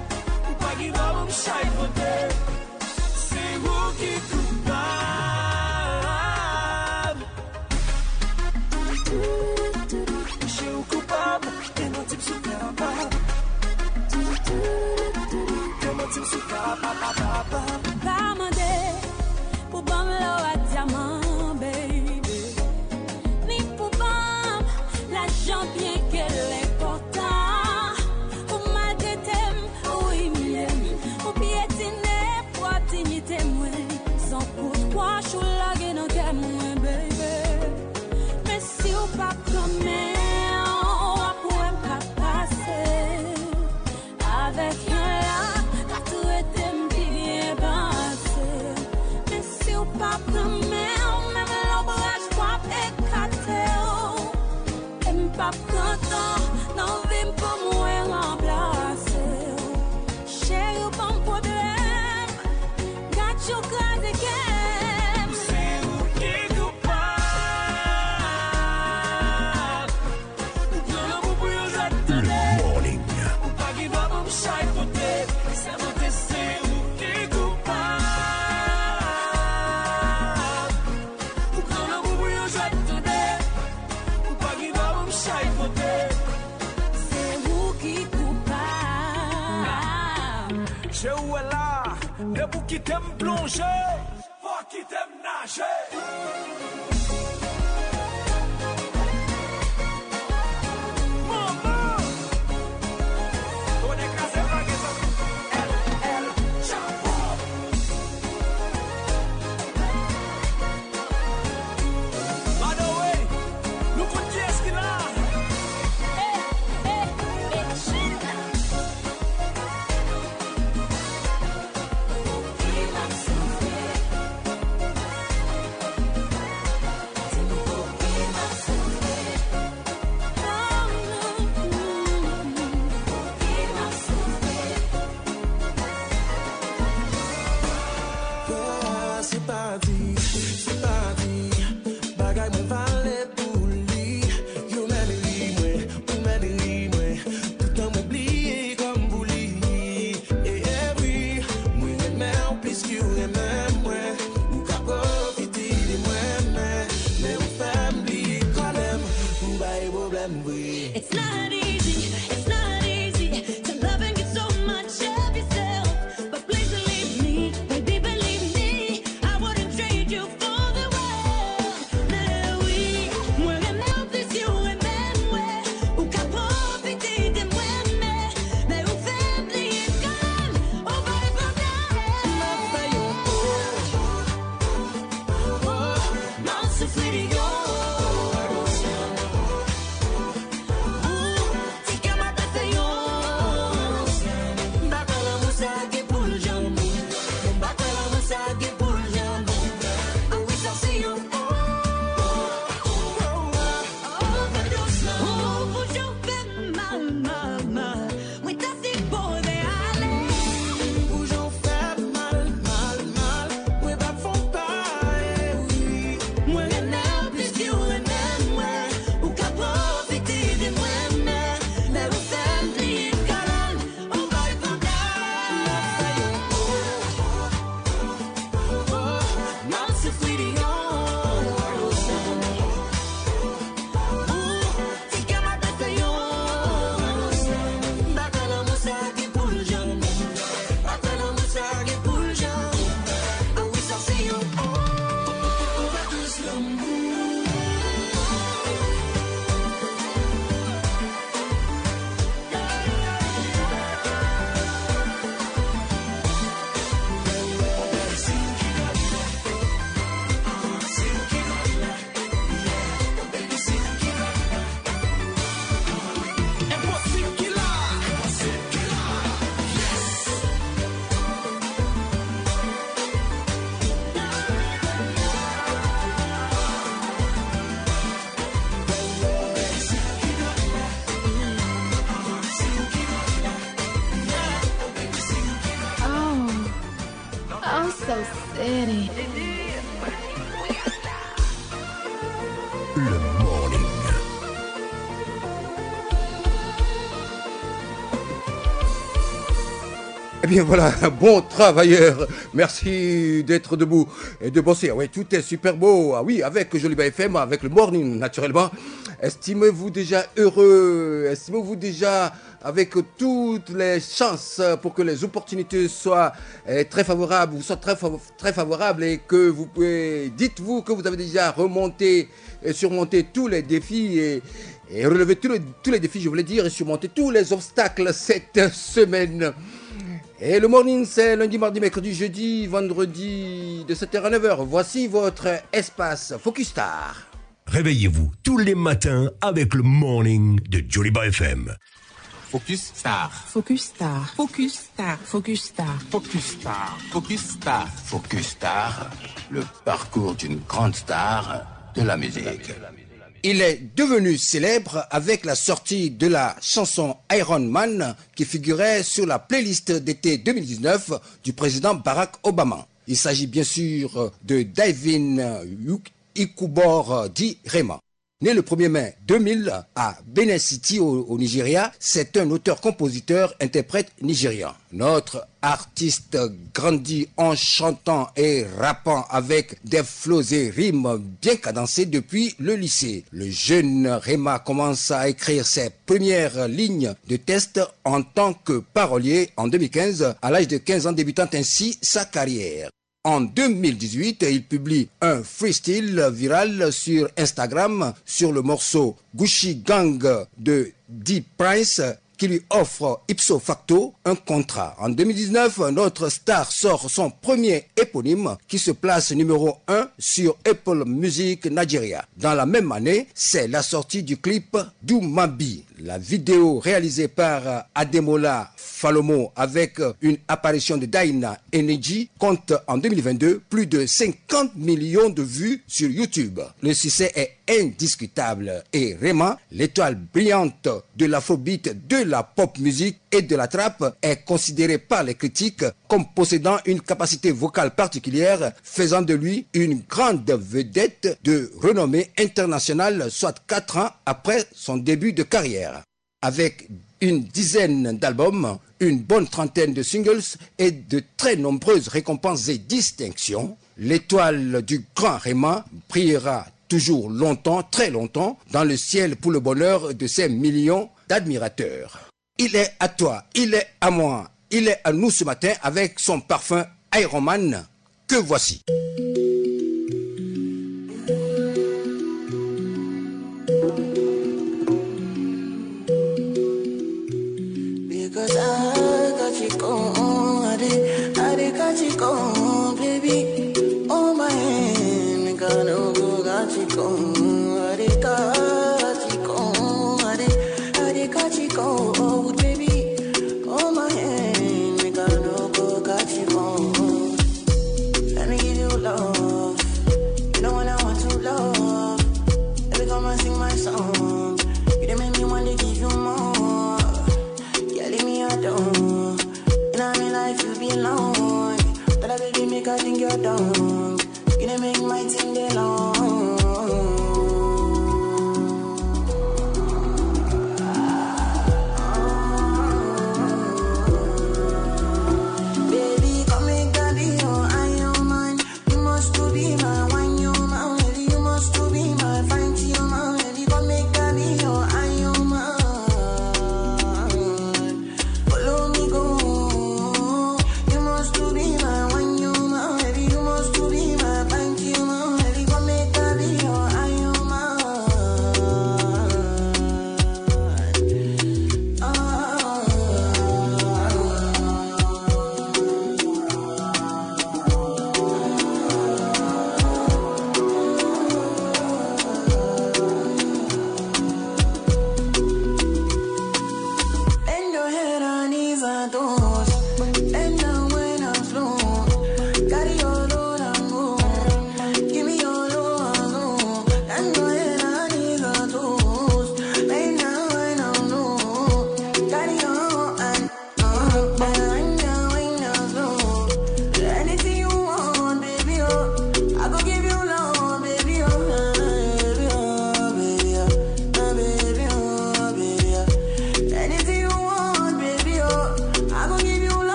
C'est vous qui coupable. Je suis coupable et mon type sous capable. Et mon type sous capable. Pas mandé pour bam l'eau à diamant, baby. Ni pour bam l'argent bien qu'elle est important. Pour malgré t'aime, oui m'aime. Pour piétiner, pour dignité moi. Sans pourquoi je suis là que non t'aime moi, baby. Mais si ou pas comme on pourrait pas passer. Avec un là, t'as tout été bien passé. Mais si ou pas comme même l'ombrage pas éclaté. Et m'pas content, non vim pour moi remplacer. Chérie, ou pas problème. Got you glad again. C'est vous qui coupable. Ou bien le bout pour y j'attendais. Ou pas qui va pour me chaiffoter. Ça va te c'est vous qui coupable. Ou bien le bout pour y j'attendais. Ou pas qui va pour me chaiffoter. C'est vous qui coupable. Je où est là, de vous qui t'aime plonger, faut qui t'aime nager. Maman, on est cassé par elle, chapeau. By the way, nous comptons qui est-ce qu'il a? C'est parti, bagay me vale pour lui. You m'aime, tout en m'oublier comme vous lui. Et oui, moi j'aime plus que vous aimez moi. Ou qu'à profiter de moi, mais vous faites m'oublier quand même. Vous avez problème, oui. It's not easy to loving you so much of yourself. But please believe me, baby, believe me, I wouldn't trade you for the world. Mais oui, moi j'aime plus you et même moi. Ou qu'à profiter de moi, mais vous faites oublier quand même. On va les problèmes. Non, soufflez de yo. city. Le morning. Eh bien voilà, bon travailleur, merci d'être debout et de bosser. Oui, tout est super beau. Ah oui, avec Joliba FM, avec le morning naturellement. Estimez-vous déjà heureux? Estimez-vous déjà avec toutes les chances pour que les opportunités soient très favorables, vous soient très favorables et que vous pouvez, dites-vous que vous avez déjà remonté et surmonté tous les défis et relevé tous les défis, je voulais dire, et surmonter tous les obstacles cette semaine. Et le morning, c'est lundi, mardi, mercredi, jeudi, vendredi de 7h à 9h. Voici votre espace Focus Star. Réveillez-vous tous les matins avec le morning de Joliba FM. Focus Star. Focus Star. Focus Star. Focus Star. Focus Star. Focus Star. Focus Star, le parcours d'une grande star de la musique. Il est devenu célèbre avec la sortie de la chanson Iron Man qui figurait sur la playlist d'été 2019 du président Barack Obama. Il s'agit bien sûr de Davin Ikubor dit Rema. Né le 1er mai 2000 à Benin City au Nigeria, c'est un auteur-compositeur-interprète nigérian. Notre artiste grandit en chantant et rappant avec des flows et rimes bien cadencés depuis le lycée. Le jeune Rema commence à écrire ses premières lignes de texte en tant que parolier en 2015, à l'âge de 15 ans, débutant ainsi sa carrière. En 2018, il publie un freestyle viral sur Instagram sur le morceau Gucci Gang de D-Prince qui lui offre ipso facto un contrat. En 2019, notre star sort son premier éponyme qui se place numéro 1 sur Apple Music Nigeria. Dans la même année, c'est la sortie du clip Dumabi. La vidéo réalisée par Ademola Falomo avec une apparition de Daina Energy compte en 2022 plus de 50 millions de vues sur YouTube. Le succès est indiscutable et Rema, l'étoile brillante de l'afrobeat, de la pop musique et de la trap, est considéré par les critiques comme possédant une capacité vocale particulière, faisant de lui une grande vedette de renommée internationale, soit 4 ans après son début de carrière. Avec une dizaine d'albums, une bonne trentaine de singles et de très nombreuses récompenses et distinctions, l'étoile du grand Rema brillera toujours longtemps, très longtemps, dans le ciel pour le bonheur de ses millions d'admirateurs. Il est à toi, il est à moi, il est à nous ce matin avec son parfum Iron Man que voici. Because I got you gone, I got you gone, baby. Oh my hand, gonna go, got you gone, I got you gone, I got you gone, baby. Oh my hand, gonna go, got you gone. Let me give you love, you know when I want to love. Every time I sing my song, you done make me want to give you more. In my life you belong, but I baby make I think you're dumb. You done make my thing day long. Baby, come make that be your Iron Man. You must to be my wine, you my lady. You must to be my fine tea, my lady. Come make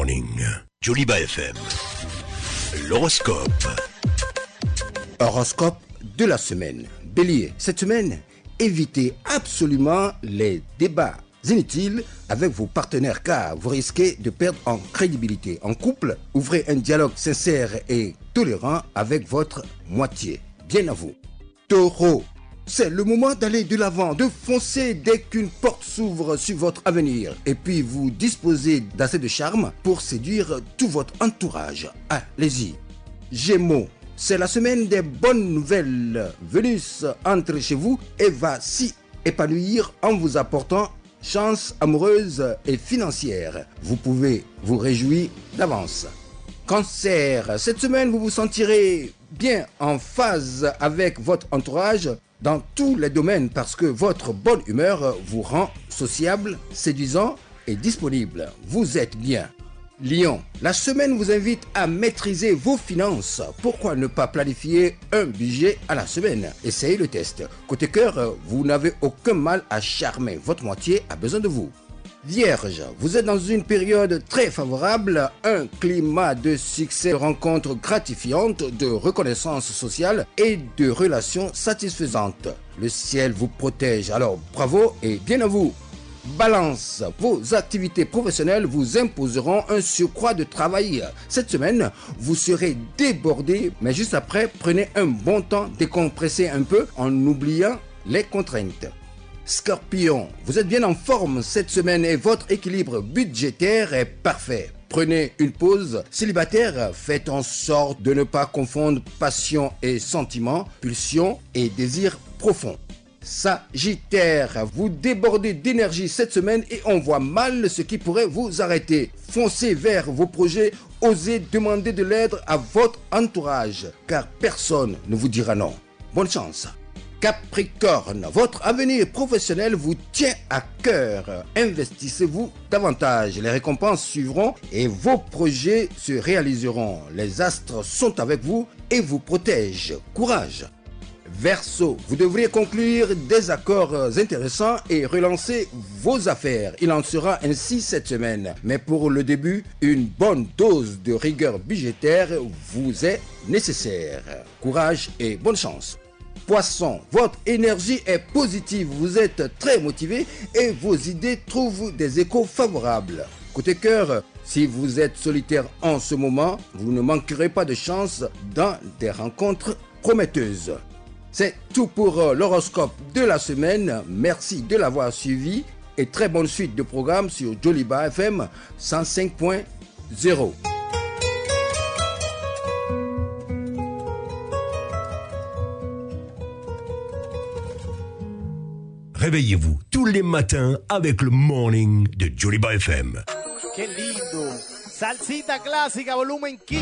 morning. Joliba FM. L'horoscope. Horoscope de la semaine. Bélier, cette semaine, évitez absolument les débats inutiles avec vos partenaires car vous risquez de perdre en crédibilité. En couple, ouvrez un dialogue sincère et tolérant avec votre moitié. Bien à vous. Taureau, c'est le moment d'aller de l'avant, de foncer dès qu'une porte s'ouvre sur votre avenir. Et puis vous disposez d'assez de charme pour séduire tout votre entourage. Allez-y. Gémeaux, c'est la semaine des bonnes nouvelles. Vénus entre chez vous et va s'y épanouir en vous apportant chance amoureuse et financière. Vous pouvez vous réjouir d'avance. Cancer, cette semaine vous vous sentirez bien en phase avec votre entourage dans tous les domaines parce que votre bonne humeur vous rend sociable, séduisant et disponible. Vous êtes bien. Lion, la semaine vous invite à maîtriser vos finances. Pourquoi ne pas planifier un budget à la semaine? Essayez le test. Côté cœur, vous n'avez aucun mal à charmer. Votre moitié a besoin de vous. Vierge, vous êtes dans une période très favorable, un climat de succès, de rencontres gratifiantes, de reconnaissance sociale et de relations satisfaisantes. Le ciel vous protège, alors bravo et bien à vous. Balance, vos activités professionnelles vous imposeront un surcroît de travail. Cette semaine, vous serez débordé, mais juste après, prenez un bon temps, décompressez un peu en oubliant les contraintes. Scorpion, vous êtes bien en forme cette semaine et votre équilibre budgétaire est parfait. Prenez une pause. Célibataire, faites en sorte de ne pas confondre passion et sentiment, pulsion et désir profond. Sagittaire, vous débordez d'énergie cette semaine et on voit mal ce qui pourrait vous arrêter. Foncez vers vos projets, osez demander de l'aide à votre entourage, car personne ne vous dira non. Bonne chance. Capricorne, votre avenir professionnel vous tient à cœur. Investissez-vous davantage. Les récompenses suivront et vos projets se réaliseront. Les astres sont avec vous et vous protègent. Courage. Verseau, vous devriez conclure des accords intéressants et relancer vos affaires. Il en sera ainsi cette semaine. Mais pour le début, une bonne dose de rigueur budgétaire vous est nécessaire. Courage et bonne chance. Poisson, votre énergie est positive, vous êtes très motivé et vos idées trouvent des échos favorables. Côté cœur, si vous êtes solitaire en ce moment, vous ne manquerez pas de chance dans des rencontres prometteuses. C'est tout pour l'horoscope de la semaine. Merci de l'avoir suivi et très bonne suite de programme sur Joliba FM 105.0. Réveillez-vous tous les matins avec le morning de Joliba FM. Qué lindo. Salsita clásica, volumen 15.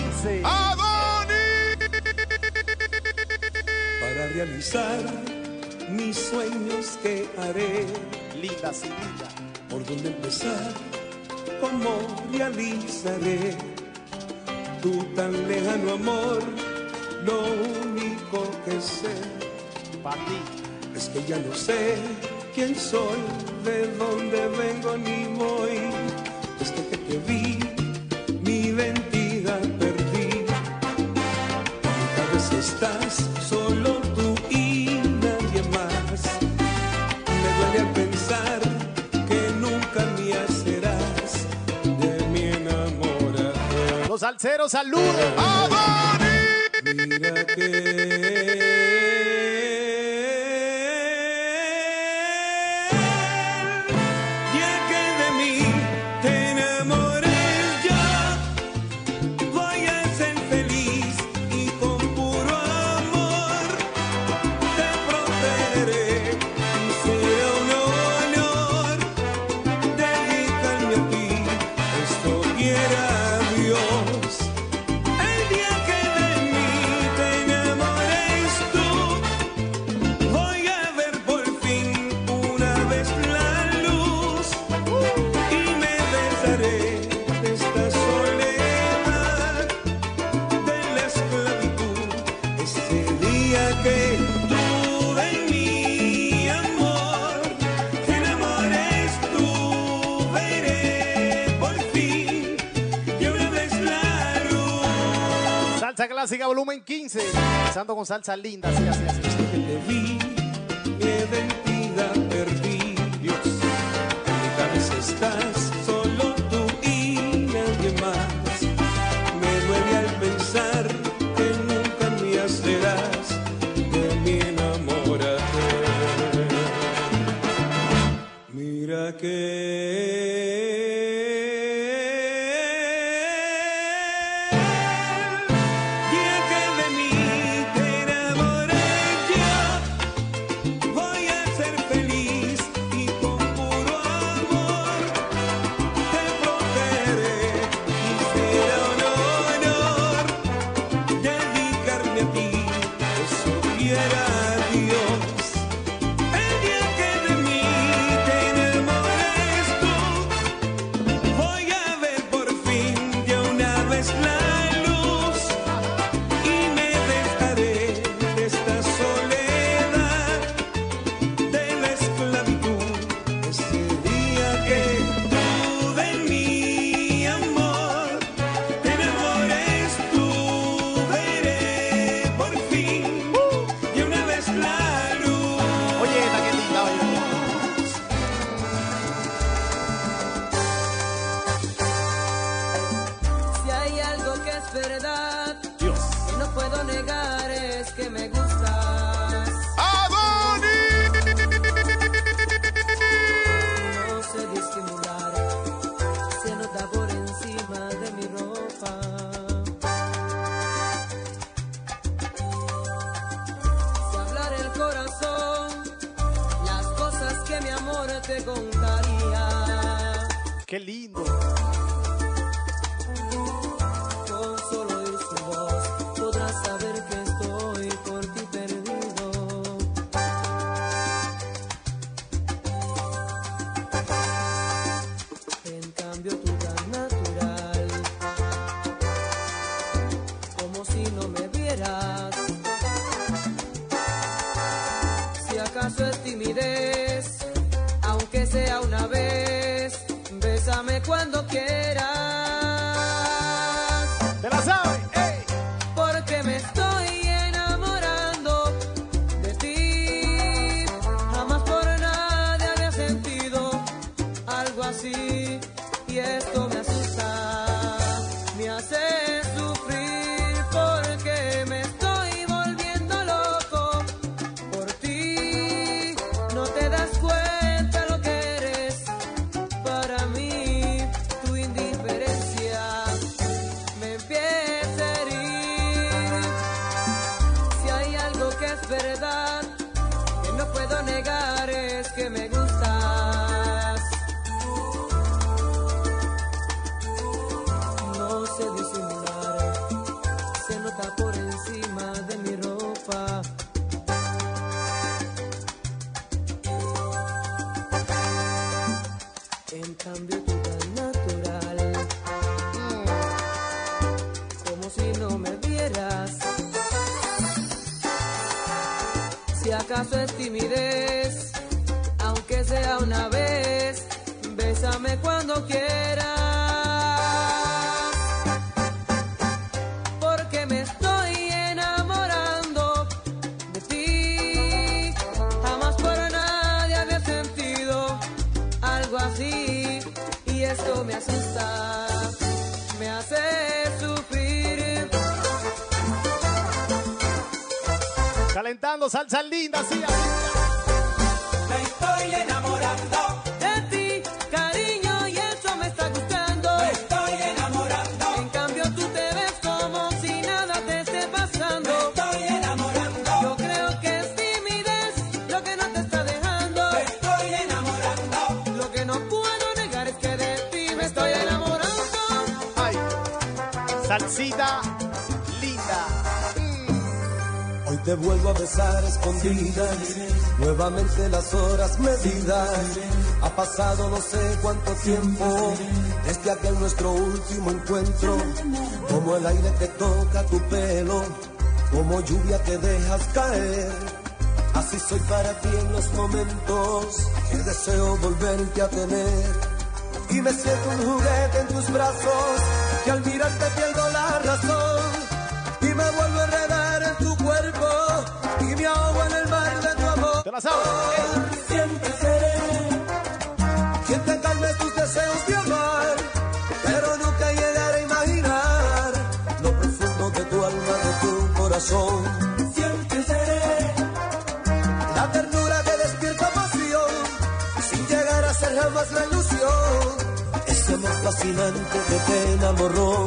Para realizar mis sueños que haré. Linda, sí, linda. ¿Por dónde empezar? ¿Cómo realizaré tu tan lejano amor? Lo único que sé para ti es que ya no sé quién soy, de dónde vengo ni voy. Desde que te vi, mi identidad perdí. Cada vez estás solo tú y nadie más. Me duele al pensar que nunca mía serás, de mi enamorada. Los salseros, saludos. Mira que quiera Dios, el día que de mí te enamores. Salsa clásica, volumen 15. Empezando con salsa linda, así, así, así. Te vi, mi identidad perdí, Dios. En mi cabeza estás, solo tú y nadie más. Me duele al pensar que nunca me serás de mi enamorado. Mira que Qué lindo. Con solo oír su voz podrás saber que estoy por ti perdido. En cambio tú tan natural, como si no me vieras. Si acaso es timidez, aunque sea una vez, bésame cuando quieras. ¡Te la sabes! ¡Ey! Porque me estoy enamorando de ti. Jamás por nadie había sentido algo así. Y esto me asusta, me hace sufrir. Porque me estoy volviendo loco por ti. No te das cuenta lo que eres para mí. Tu indiferencia me empieza a herir. Si hay algo que es verdad, que no puedo negar, es que me gustas. No sé disimular, se nota por encima de mi ropa. En cambio tú tan natural, como si no me vieras. Si acaso es timidez, aunque sea una vez, bésame cuando quieras. Porque me estoy enamorando de ti. Jamás por nadie había sentido algo así. Y esto me asusta, me hace sufrir. Calentando salsa linda, así, así. Me estoy enamorando de ti, cariño, y eso me está gustando. Me estoy enamorando. En cambio tú te ves como si nada te esté pasando. Me estoy enamorando. Yo creo que es timidez lo que no te está dejando. Me estoy enamorando. Lo que no puedo negar es que de ti me estoy enamorando. Ay, salsita linda. Hoy te vuelvo a besar escondidas, nuevamente las horas medidas. Ha pasado no sé cuánto tiempo desde aquel nuestro último encuentro. Como el aire que toca tu pelo, como lluvia que dejas caer. Así soy para ti en los momentos que deseo volverte a tener. Y me siento un juguete en tus brazos, que al mirarte pierdo la razón. Y me vuelvo a enredar en tu cuerpo y me ahogo en el mar de tu amor. ¿Te la sabes? Siempre seré quien te calme tus deseos de amar, pero nunca llegaré a imaginar lo profundo de tu alma, de tu corazón. Siempre seré la ternura que despierta pasión, sin llegar a ser jamás la ilusión, ese amor fascinante que te enamoró.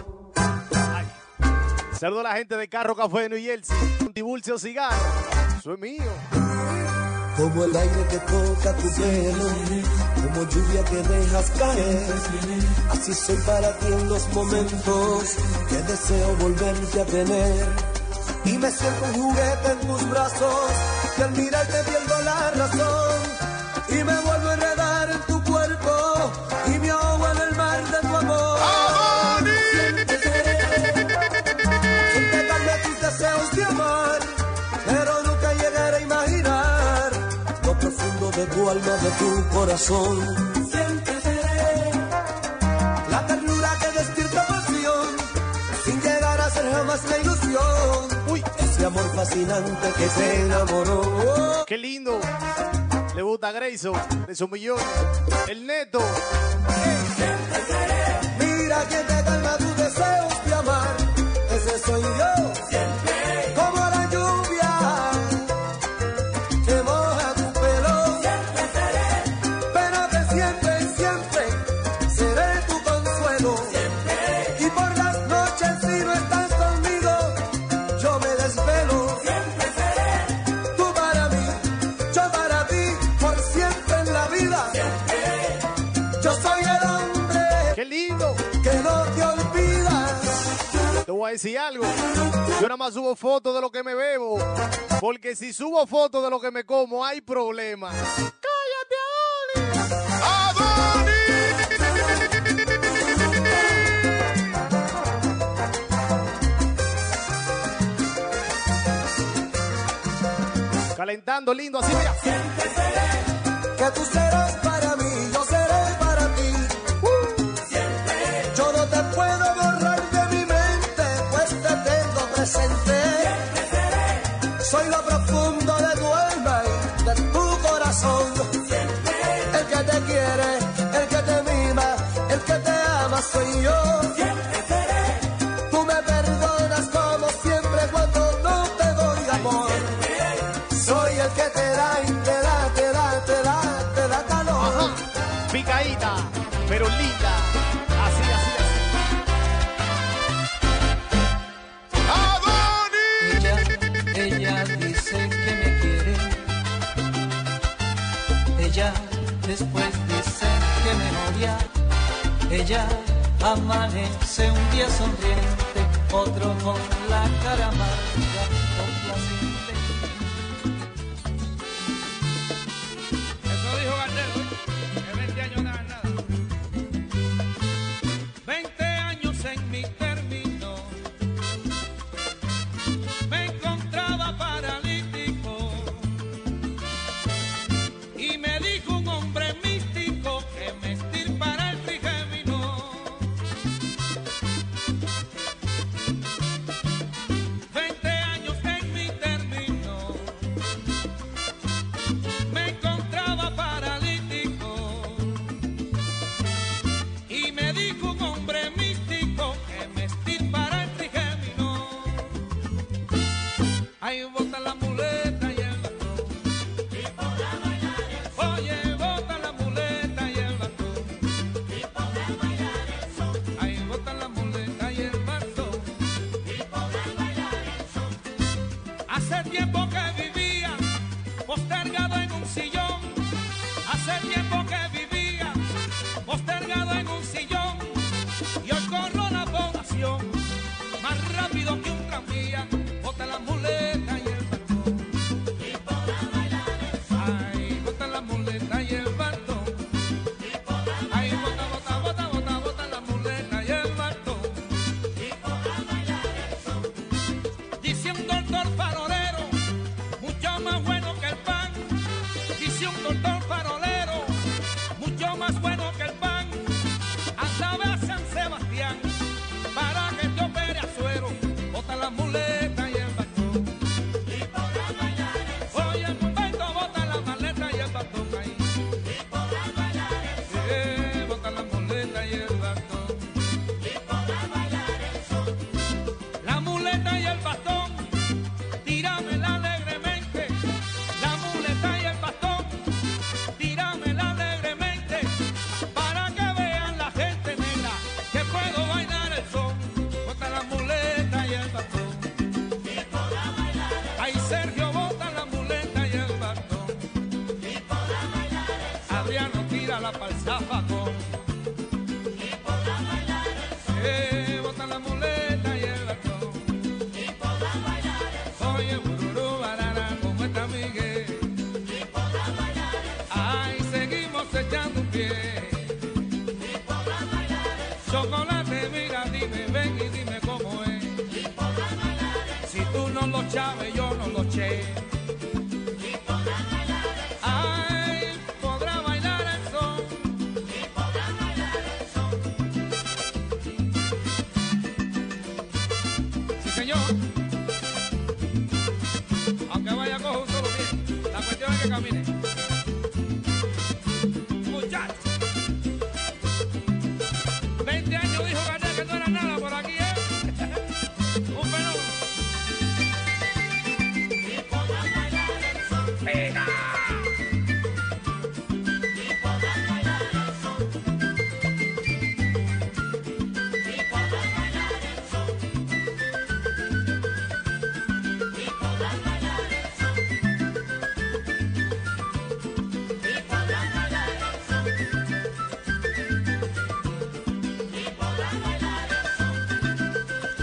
Saludo a la gente de Carro Café de New Jersey. Un tibulce o cigarro. Eso es mío. Como el aire que toca tu pelo, como lluvia que dejas caer, así soy para ti en los momentos que deseo volverte a tener. Y me siento un juguete en tus brazos, que al mirarte pierdo la razón. Y me vuelvo a enredar en tu cuerpo, y me ahogo en el mar de tu amor. Siempre seré quien te calme tus deseos de amar, pero nunca llegaré a imaginar lo profundo de tu alma, de tu corazón. Siempre seré la ternura que despierta pasión, sin llegar a ser jamás la ilusión. Uy, ese amor fascinante que te enamoró. ¡Qué lindo! Le gusta a Grayson, de su millón. El Neto. Siempre seré. Mira que te calma tus deseos de amar, ese soy yo. Siempre. Como la lluvia que moja tu pelo. Siempre seré. Pero que siempre, siempre seré tu consuelo. Siempre. Y por las noches si no estás conmigo, yo me desvelo. Siempre seré. Tú para mí, yo para ti, por siempre en la vida. Siempre. Yo soy el hombre. ¡Qué lindo! Que no te olvidas. Te voy a decir algo. Yo nada más subo fotos de lo que me bebo. Porque si subo fotos de lo que me como, hay problema. ¡Cállate, Adoni! Calentando lindo, así mira. Siempre seré que tú serás para mí, yo seré para ti. Siempre. Yo no te puedo borrar de mi mente, pues te tengo presente. Siempre seré. Soy lo profundo de tu alma y de tu corazón. Siempre. El que te quiere, el que te mima, el que te ama soy yo. Siempre seré. Tú me perdonas como siempre cuando no te doy amor. Soy el que te da y te da, te da, te da, te da calor. Ajá. Picadita, pero linda. Así, así, así. Ella dice que me quiere. Ella después dice que me odia. Ella amanece un día sonriente, otro con la cara amarga, complaciente. Eso dijo Gardel, que 20 años nada, nada. 20 años en mi término, me encontraba paralítico y me dijo un hombre místico que me estirpara el trigémino. 20 años en mi término, me encontraba paralítico y me dijo un hombre místico que me estirpara el trigémino. Ahí bota la muleta y el bastón, y podrá bailar el son. Oye, bota la muleta y el bastón, y podrá bailar el son. Ahí bota la muleta y el bastón, y podrá bailar el son. Hace tiempo que vivía postergado en un sillón. Hace tiempo que vivía postergado en un sillón. Y hoy corro la población más rápido que un tranvía. Bota la muleta y el bastón, y podrá bailar el son. Ay, bota la muleta y el bastón, y podrá bailar. Ay, bota, bota, bota, bota, bota la muleta y el bastón, y podrá bailar el son. Dice un doctor farolero, mucho más bueno que el pan. Dice un doctor farolero, mucho más bueno que el pan. Anda a San Sebastián para que te opere a suero. Bota la muleta Dime, mira, dime, ven y dime cómo es. Si tú no lo chaves, yo no lo che. Ay, podrá bailar el son. Sí, señor. Aunque vaya cojo un solo pie, la cuestión es que camine. Muchacho. 20 años dijo Gardel que no era nada por aquí, ¿eh? Un fenómeno. Y podrán bailar el son. ¡Pega! Y podrán bailar el son. Y podrán bailar el son. Y podrán bailar el son. Y podrán bailar el son. Y podrán bailar el son.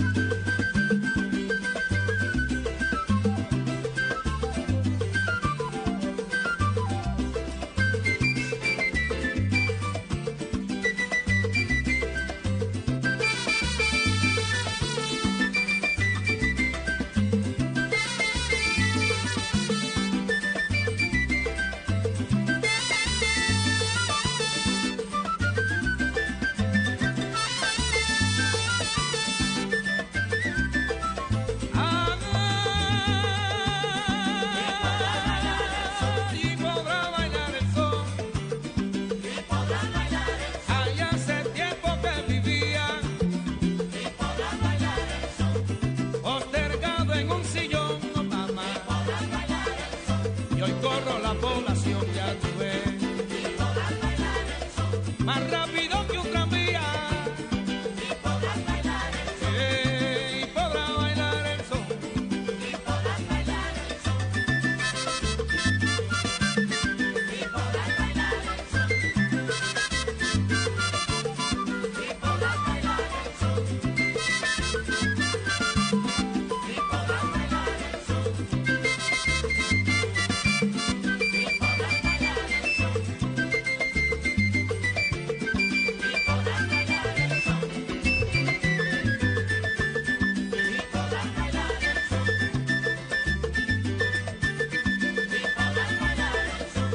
Y podrá bailar el son. Y podrá bailar el son. Ay, hace tiempo que vivía. Y podrá bailar el son. Postergado en un sillón, oh, mamá. Y podrá bailar el son. Y hoy corro la población, ya tú ves. Y podrá bailar el son. Más rápido que un tranvía. Y podrá bailar el son. Y podrá bailar el son. Y podrá bailar el son. Y podrá bailar el son. Y podrá bailar el son. Y podrá bailar el son. Y podrá bailar el son. Y podrá bailar el son. Y podrá bailar el son. Y podrá bailar el son.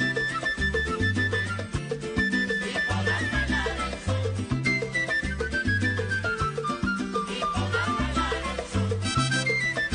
Y podrá bailar el son. Y podrá bailar el son.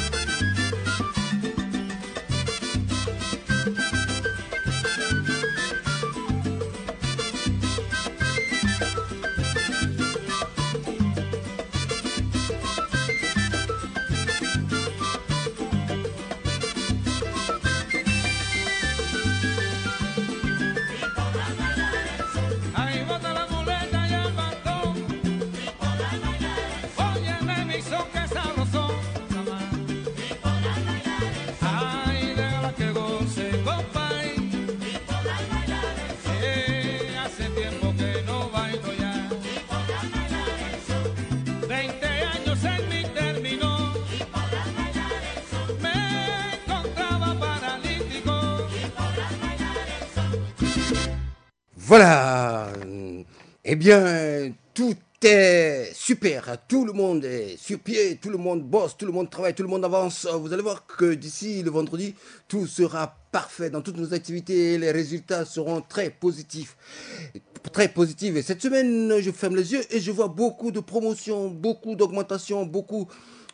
Ahí bota la muleta y el bastón. Y podrá bailar el son. Óyeme mi son que sabrosón, mamá. Y podrá bailar el son. Ay, déjala que goce, compay. Y podrá bailar el son. Hace tiempo que no bailo ya. Y podrá bailar el son. 20 años en mi término. Y podrá bailar el son. Me encontraba paralítico. Y podrá bailar el son. Voilà. Eh bien, tout est super. Tout le monde est sur pied. Tout le monde bosse. Tout le monde travaille. Tout le monde avance. Vous allez voir que d'ici le vendredi, tout sera parfait. Dans toutes nos activités, les résultats seront très positifs. Très positifs. Et cette semaine, je ferme les yeux et je vois beaucoup de promotions, beaucoup d'augmentations, beaucoup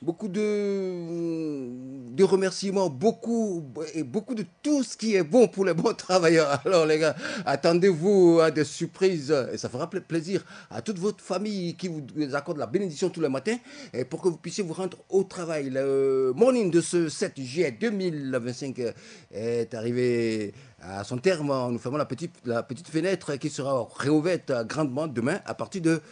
de remerciements, beaucoup de tout ce qui est bon pour les bons travailleurs. Alors les gars, attendez-vous à des surprises et ça fera plaisir à toute votre famille qui vous accorde la bénédiction tous les matins et pour que vous puissiez vous rendre au travail. Le morning de ce 7 juillet 2025 est arrivé à son terme. Nous fermons la petite fenêtre qui sera réouverte grandement demain à partir de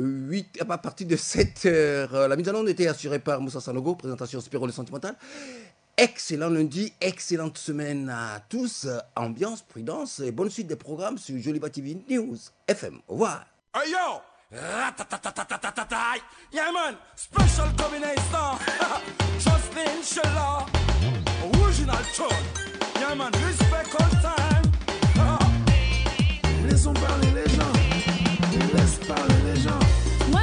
7 heures. La mise en onde était assurée par Moussa Sanogo, présentation Spiro le Sentimental. Excellent lundi, excellente semaine à tous. Ambiance, prudence et bonne suite des programmes sur Joliba TV News FM. Au revoir. Hey yo! Ratatatatatatatata. Yeah man, special combination. Justin Sheila, original tune. Yeah man, respect all time. Laissons parler les gens. Laisse parler les gens.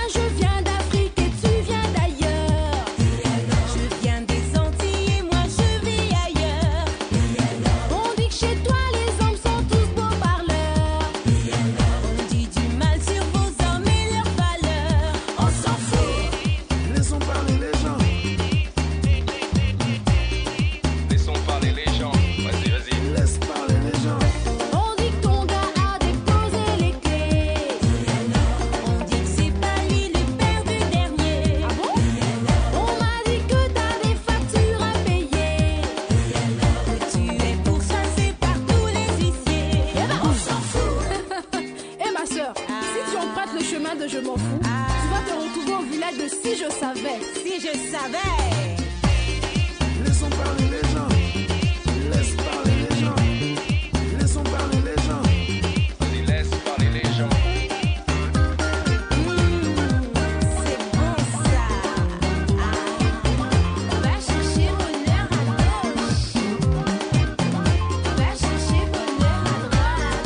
Tu vas te retrouver au village de Si je savais. Si je savais. Laissons parler les gens. Laisse parler les gens. Laissons parler les gens. Vas-y, laisse parler les gens. C'est bon ça. Va chercher bonheur à gauche. Va chercher bonheur à droite.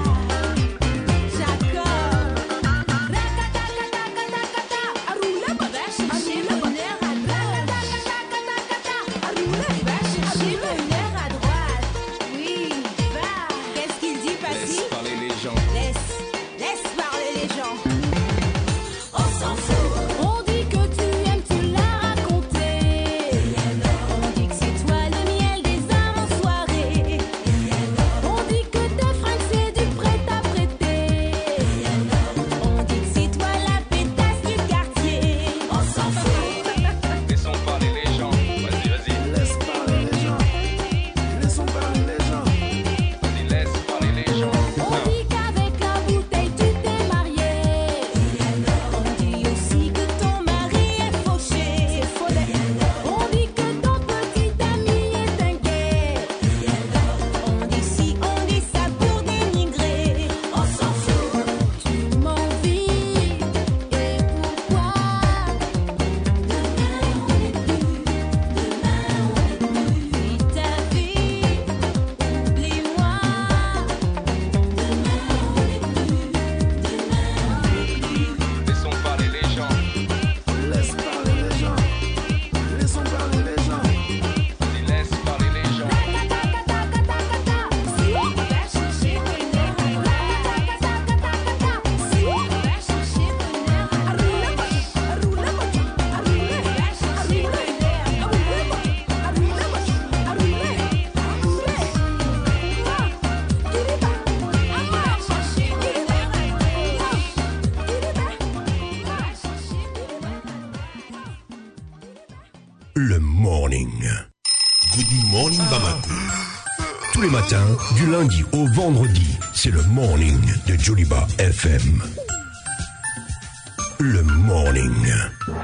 J'accorde. Racata-cata-cata-cata. Arroula, va chercher bonheur à droite. Racata-cata-cata. Arroula, va chercher bonheur à droite. Oui, va. Qu'est-ce qu'il dit, Passy? Laisse parler les gens. Laisse parler les gens. On s'en fout. On dit que tu aimes, tu l'as raconté. On dit que c'est toi le miel des âmes en soirée. On dit que tes fringues c'est du prêt-à-prêter. On dit que c'est toi la pétasse du quartier. On s'en fout. Laissons parler les gens. Vas-y, vas-y. Laisse parler les gens. Laissons parler les gens. Vas-y, laisse parler les gens. On dit qu'avec la bouteille tu t'es marié. On dit aussi que ton mari est fauché. On dit que ton petit ami est un gay. On dit si, on dit ça pour dénigrer. On s'en fout. Tu m'envies. Et pourquoi? Demain on est plus. Demain on est plus. Vis ta vie. Oublie-moi. Demain on est plus. Laissons parler les gens. Laisse parler les gens. Laissons parler les gens. Vas-y, laisse parler les gens. Va chercher bonheur à droite. Va chercher bonheur à droite. Va chercher Le morning. Good morning Bamako. Tous les matins, du lundi au vendredi, c'est le morning de Joliba FM. Le morning.